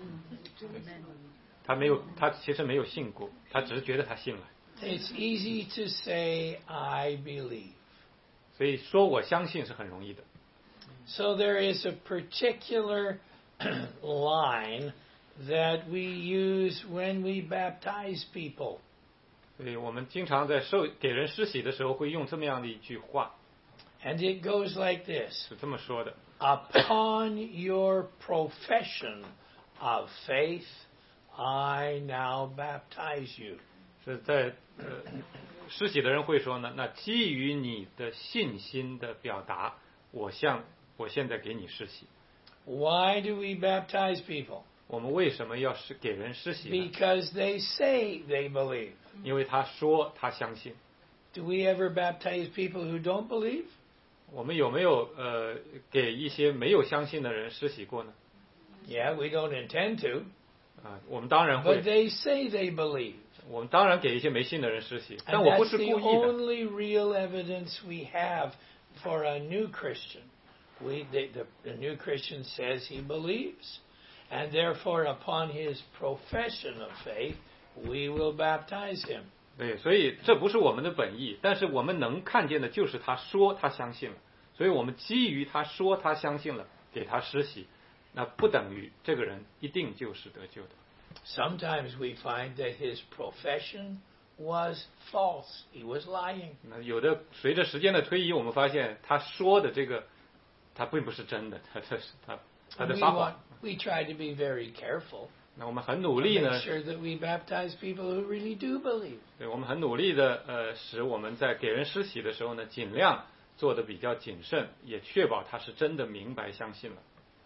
他没有，他其实没有信过，他只是觉得他信了。 It's easy to say, I believe. 所以说我相信是很容易的。 So there is a particular line that we use when we baptize people. 所以我们经常在受给人施洗的时候会用这么样的一句话， And it goes like this. 是这么说的。 Upon your profession of faith, I now baptize you. 是在呃施洗的人会说呢，那基于你的信心的表达，我向我现在给你施洗。 Why do we baptize people? 我们为什么要是给人施洗呢？ Because they say they believe. 因为他说他相信。 Do we ever baptize people who don't believe? 我们有没有呃给一些没有相信的人施洗过呢？ Yeah, we don't intend to. 啊，我们当然 But 会， they say they believe. 我们当然给一些没信的人施洗， And 但我不 that's 是 the 故意的。 only real evidence we have for a new Christian. We, the, the, the new Christian says he believes, and therefore upon his profession of faith, we will baptize him. 对，所以这不是我们的本意，但是我们能看见的就是他说他相信了，所以我们基于他说他相信了，给他施洗，那不等于这个人一定就是得救的。 Sometimes we find that his profession was false. He was lying. 那有的随着时间的推移，我们发现他说的这个，他并不是真的，他他是他他 And 在 we, 撒 want, 谎。 we try to be very careful 那我们很努 to 力 make 呢， sure that we baptize people who really do believe. 对我们很努力的呃，使我们在给人施洗的时候呢，尽量做的比较谨慎，也确保他是真的明白相信了，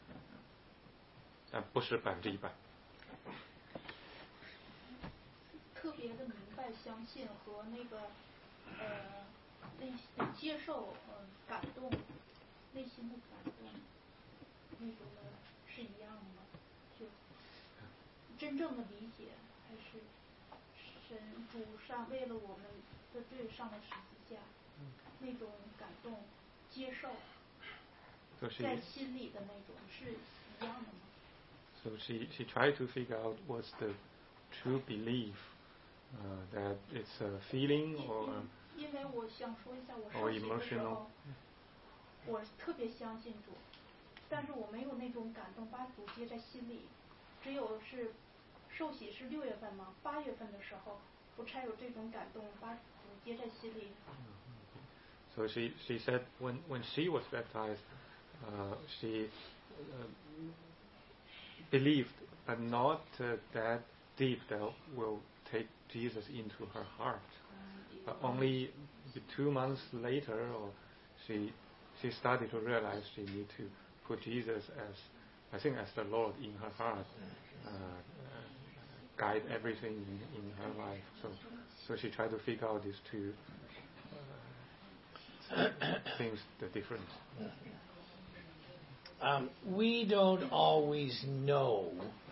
但不是百分之一百。 特别的明白相信和那个呃内心接受呃感动内心的感动那种的是一样的吗？就真正的理解还是神主上为了我们的罪上了十字架那种感动接受在心里的那种是一样的吗？ So she she tried to figure out what's the true belief, uh, that it's a feeling or 因为我想说一下，我 or 受洗的时 emotional. 候，我特别相信主，但是我没有那种感动，把主接在心里。只有是受洗是六月份嘛，八月份的时候，我才有这种感动，把主接在心里。 So she she said when when she was baptized, uh, she uh, believed, but not uh, that deep that will take Jesus into her heart. But only two months later, or she she started to realize she need to put Jesus as, I think, as the Lord in her heart, uh, uh, guide everything in, in her life. So so she tried to figure out these two uh, things, the difference. Um, we don't always know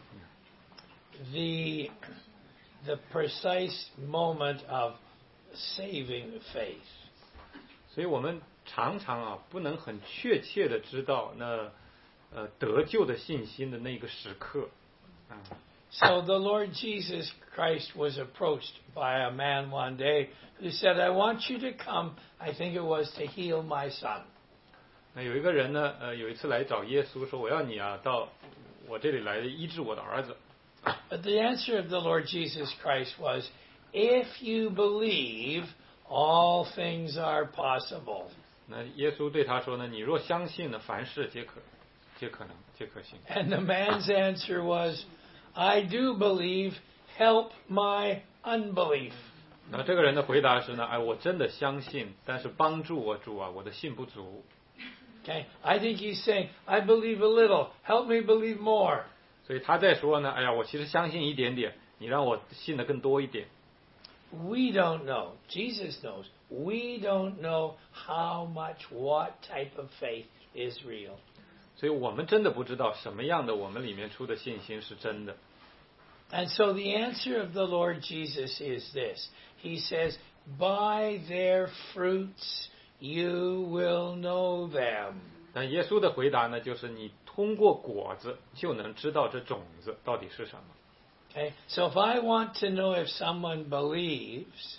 the the precise moment of saving faith. 所以我们常常啊，不能很确切的知道那呃得救的信心的那个时刻啊。 So the Lord Jesus Christ was approached by a man one day who said, "I want you to come." I think it was to heal my son. 那有一个人呢，呃，有一次来找耶稣说：“我要你啊，到我这里来医治我的儿子。” But the answer of the Lord Jesus Christ was, "If you believe, all things are possible." 那耶稣对他说呢：“你若相信呢，凡事皆可，皆可能，皆可行。” And the man's answer was, "I do believe. Help my unbelief." 那这个人的回答是呢：“哎，我真的相信，但是帮助我主啊，我的信不足。” Okay, I think he's saying, "I believe a little. Help me believe more." 所以他在说呢：“哎呀，我其实相信一点点，你让我信的更多一点。” We don't know. Jesus knows. We don't know how much, what type of faith is real. 所以我们真的不知道什么样的我们里面出的信心是真的。 And so the answer of the Lord Jesus is this. He says, "By their fruits you will know them." 但耶稣的回答呢，就是你通过果子就能知道这种子到底是什么。 Okay? So if I want to know if someone believes,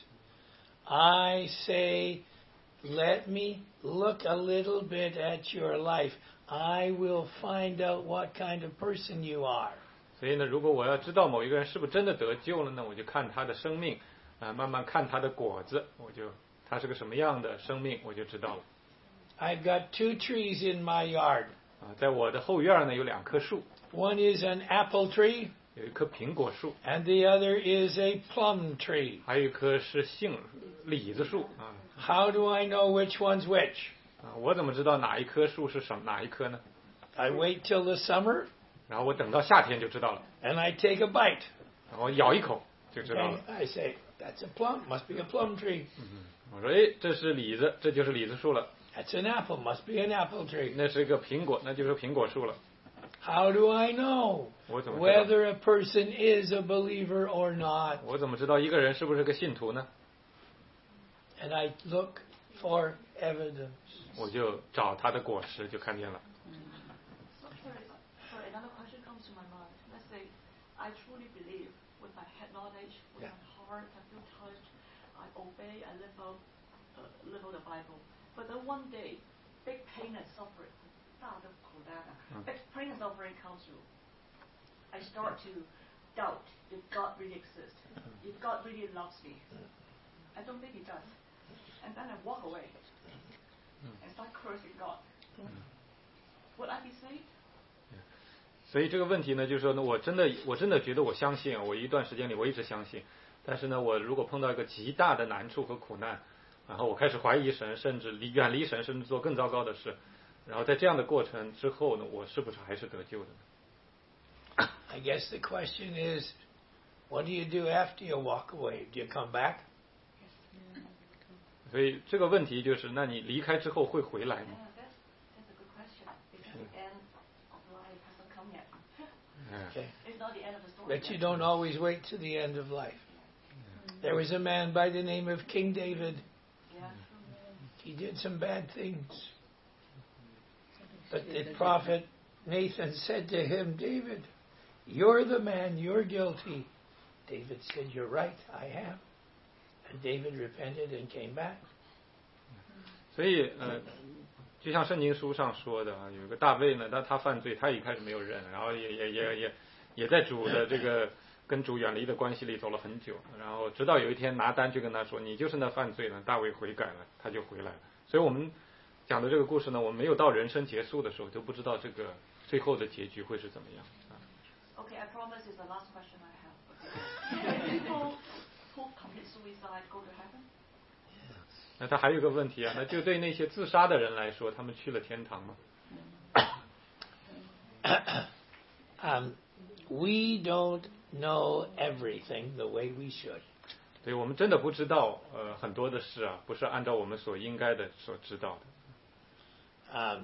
I say, let me look a little bit at your life. I will find out what kind of person you are. 所以呢，如果我要知道某一个人是不是真的得救了呢，我就看他的生命，啊、呃，慢慢看他的果子，我就他是个什么样的生命，我就知道了。 I've got two trees in my yard. 啊，在我的后院呢有两棵树， One is an apple tree, 有一棵苹果树， and the other is a plum tree. 还有一棵是杏李子树啊。 How do I know which one's which? 啊，我怎么知道哪一棵树是什哪一棵呢？ I wait till the summer 然后我等到夏天就知道了， and I take a bite. 然后咬一口就知道 Okay? 了。 I say, that's a plum, must be a plum tree. 我说，哎，这是李子，这就是李子树了。 That's an apple, must be an apple tree. 那是一个苹果，那就是苹果树了。 How do I know 我怎么知道？ whether a person is a believer or not? 我怎么知道一个人是不是个信徒呢？ And I look for evidence. 我就找他的果实，就看见了。 So, sorry, sorry, another question comes to my mind. Let's say I truly believe with my head knowledge, with Yeah. my heart, I feel touched, I obey, I live out, uh, live out the Bible. But then one day, big pain and suffering, 大的苦难啊, big pain and suffering comes through. I start to doubt if God really exists, if God really loves me. I don't think He does. And then I walk away and start cursing God. Would I be saved? 所以这个问题呢，就是说呢，我真的我真的觉得我相信，我一段时间里我一直相信，但是呢，我如果碰到一个极大的难处和苦难，然后我开始怀疑神，甚至离远离神，甚至做更糟糕的事，然后在这样的过程之后呢，我是不是还是得救的呢？ I guess the question is, what do you do after you walk away? Do you come back? 所以这个问题就是，那你离开之后会回来 Yeah, 吗？ that's, that's a good question. Because the end of life hasn't come yet. 嗯 Okay. It's not the end of the story. But you yet. don't always wait to the end of life. There was a man by the name of King David. Yeah. He did some bad things. But the prophet Nathan said to him, David, you're the man, you're guilty. David said, you're right, I am. And David repented and came back. 所以呃，就像圣经书上说的啊，有一个大卫呢，他他犯罪，他一开始没有认，然后也也也也也在主的这个跟主远离的关系里走了很久，然后直到有一天拿单去跟他说，你就是那犯罪了，大卫悔改了，他就回来了。所以我们讲的这个故事呢，我们没有到人生结束的时候，都不知道这个最后的结局会是怎么样啊。 Okay, I promise it's the last question I have. Okay. People who commit suicide go to heaven? 那他还有一个问题啊，那就对那些自杀的人来说，他们去了天堂吗？ um, we don't know everything the way we should. 对，我们真的不知道，呃，很多的事啊，不是按照我们所应该的所知道的。 Um,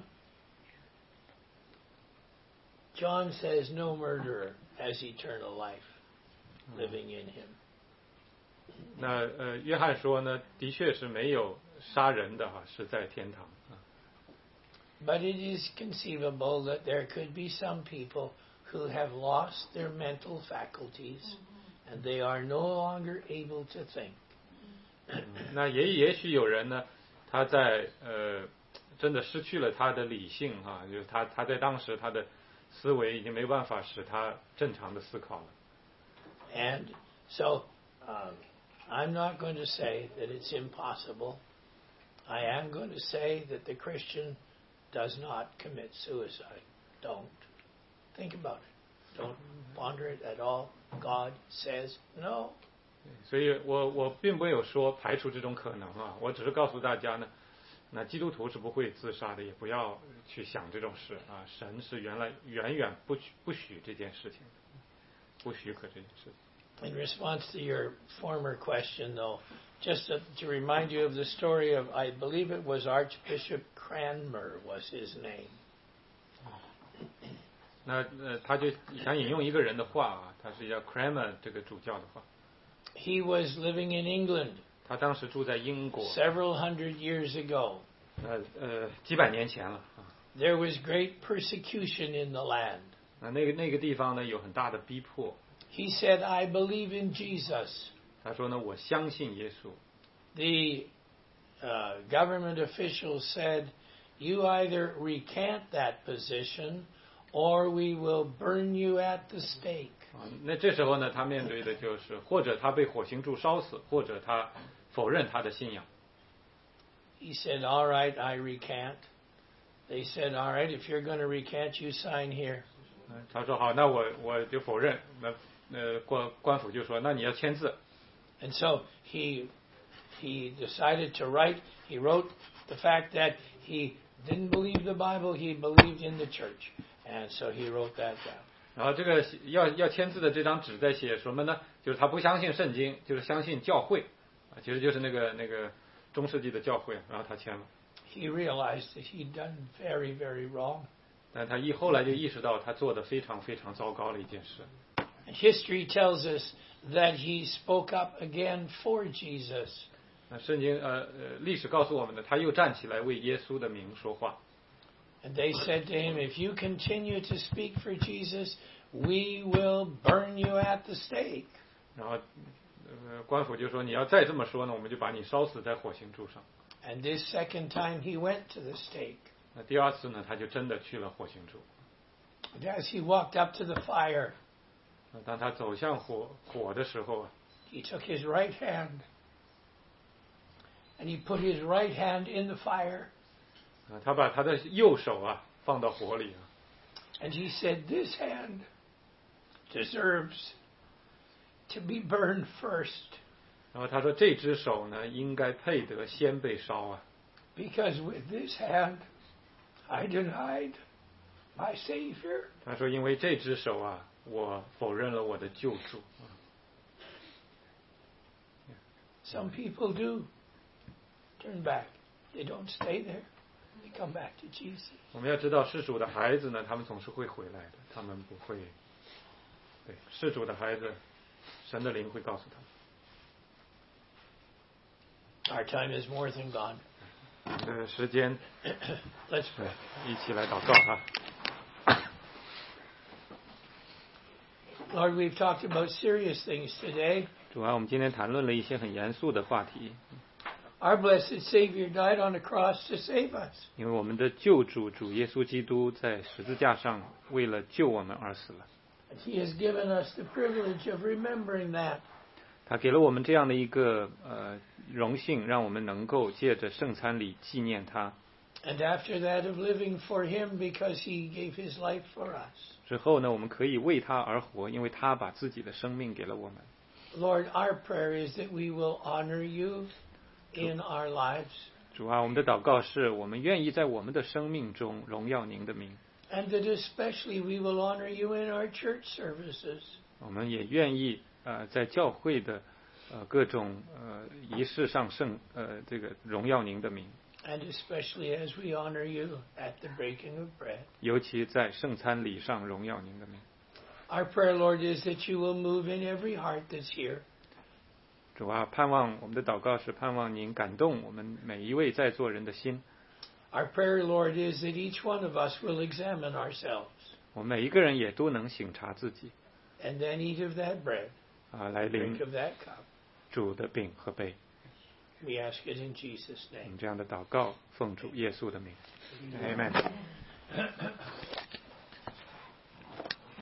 John says no murderer has eternal life living in him. 那呃，约翰说呢，的确是没有杀人的哈、是在天堂啊。 But it is conceivable that there could be some people who have lost their mental faculties and they are no longer able to think. 那也也许有人呢，他在呃，真的失去了他的理性哈、就是他他在当时他的思维已经没办法使他正常的思考了。 And so um, I'm not going to say that it's impossible. I am going to say that the Christian does not commit suicide. Don't think about it. Don't ponder it at all. God says no. 所以我我并没有说排除这种可能啊，我只是告诉大家呢，那基督徒是不会自杀的，也不要去想这种事啊。神是原来远远不许不许这件事情，不许可这件事情。 In response to your former question, though, just to, to remind you of the story of, I believe it was Archbishop Cranmer was his name. 那呃，他就想引用一个人的话啊，他是叫 Cranmer 这个主教的话。 He was living in England 他当时住在英国， several hundred years ago. 呃呃几百年前了啊。 There was great persecution in the land. 那那个那个地方呢，有很大的逼迫。 He said, I believe in Jesus. 他说呢，我相信耶稣。 The uh, government officials said, you either recant that position or we will burn you at the stake. 啊，那这时候呢，他面对的就是或者他被火刑柱烧死，或者他否认他的信仰。 He said, all right, I recant. They said, all right, if you're going to recant, you sign here. 他说好，那我我就否认。那呃官官府就说，那你要签字。 And so he he decided to write. He wrote the fact that he didn't believe the Bible, he believed in the church. And so he wrote that down. 然后这个要要签字的这张纸在写什么呢？就是他不相信圣经，就是相信教会，啊，其实就是那个那个中世纪的教会，然后他签了。 He realized that he'd done very, very wrong. 但他一后来就意识到他做的非常非常糟糕的一件事。 History tells us that he spoke up again for Jesus. 那圣经呃呃历史告诉我们的，他又站起来为耶稣的名说话。 And they said to him, "If you continue to speak for Jesus, we will burn you at the stake." 然后，呃，官府就说你要再这么说呢，我们就把你烧死在火刑柱上。 And this second time he went to the stake. 那第二次呢，他就真的去了火刑柱。 And as he walked up to the fire, 当他走向火火的时候啊， he took his right hand and he put his right hand in the fire. 啊，他把他的右手啊放到火里啊。 And he said, "This hand deserves to be burned first." 然后他说这只手呢，应该配得先被烧啊。 Because with this hand, I denied my Savior. 他说因为这只手啊，我否认了我的救主。 Some people do turn back. They don't stay there. They come back to Jesus. 我们要知道，世主的孩子呢，他们总是会回来的，他们不会。对，世主的孩子，神的灵会告诉他们。 Our time is more than gone. 这个时间， Let's pray. 一起来祷告啊。 Lord, we've talked about serious things today. 主啊，我们今天谈论了一些很严肃的话题。 Our blessed Savior died on the cross to save us. 因为我们的救主主耶稣基督在十字架上为了救我们而死了。 He has given us the privilege of remembering that. 他给了我们这样的一个呃荣幸，让我们能够借着圣餐礼纪念他。 And after that of living for Him because He gave His life for us. 之后呢，我们可以为他而活，因为他把自己的生命给了我们。 Lord, our prayer is that we will honor You in our lives. 主啊，我们的祷告是我们愿意在我们的生命中荣耀您的名。 And that especially we will honor You in our church services. 我们也愿意呃在教会的呃各种呃仪式上圣呃这个荣耀您的名。 And especially as we honor You at the breaking of bread. 尤其在圣餐礼上荣耀您的名。 Our prayer, Lord, is that You will move in every heart that's here. 主啊，盼望我们的祷告是盼望您感动我们每一位在座人的心。 Our prayer, Lord, is that each one of us will examine ourselves. 我们每一个人也都能省察自己。 And then eat of that bread, 啊，来 drink 领 of that cup. 主的饼和杯。 We ask it in Jesus' 我 name. 们这样的祷告，奉主耶稣的名。Amen。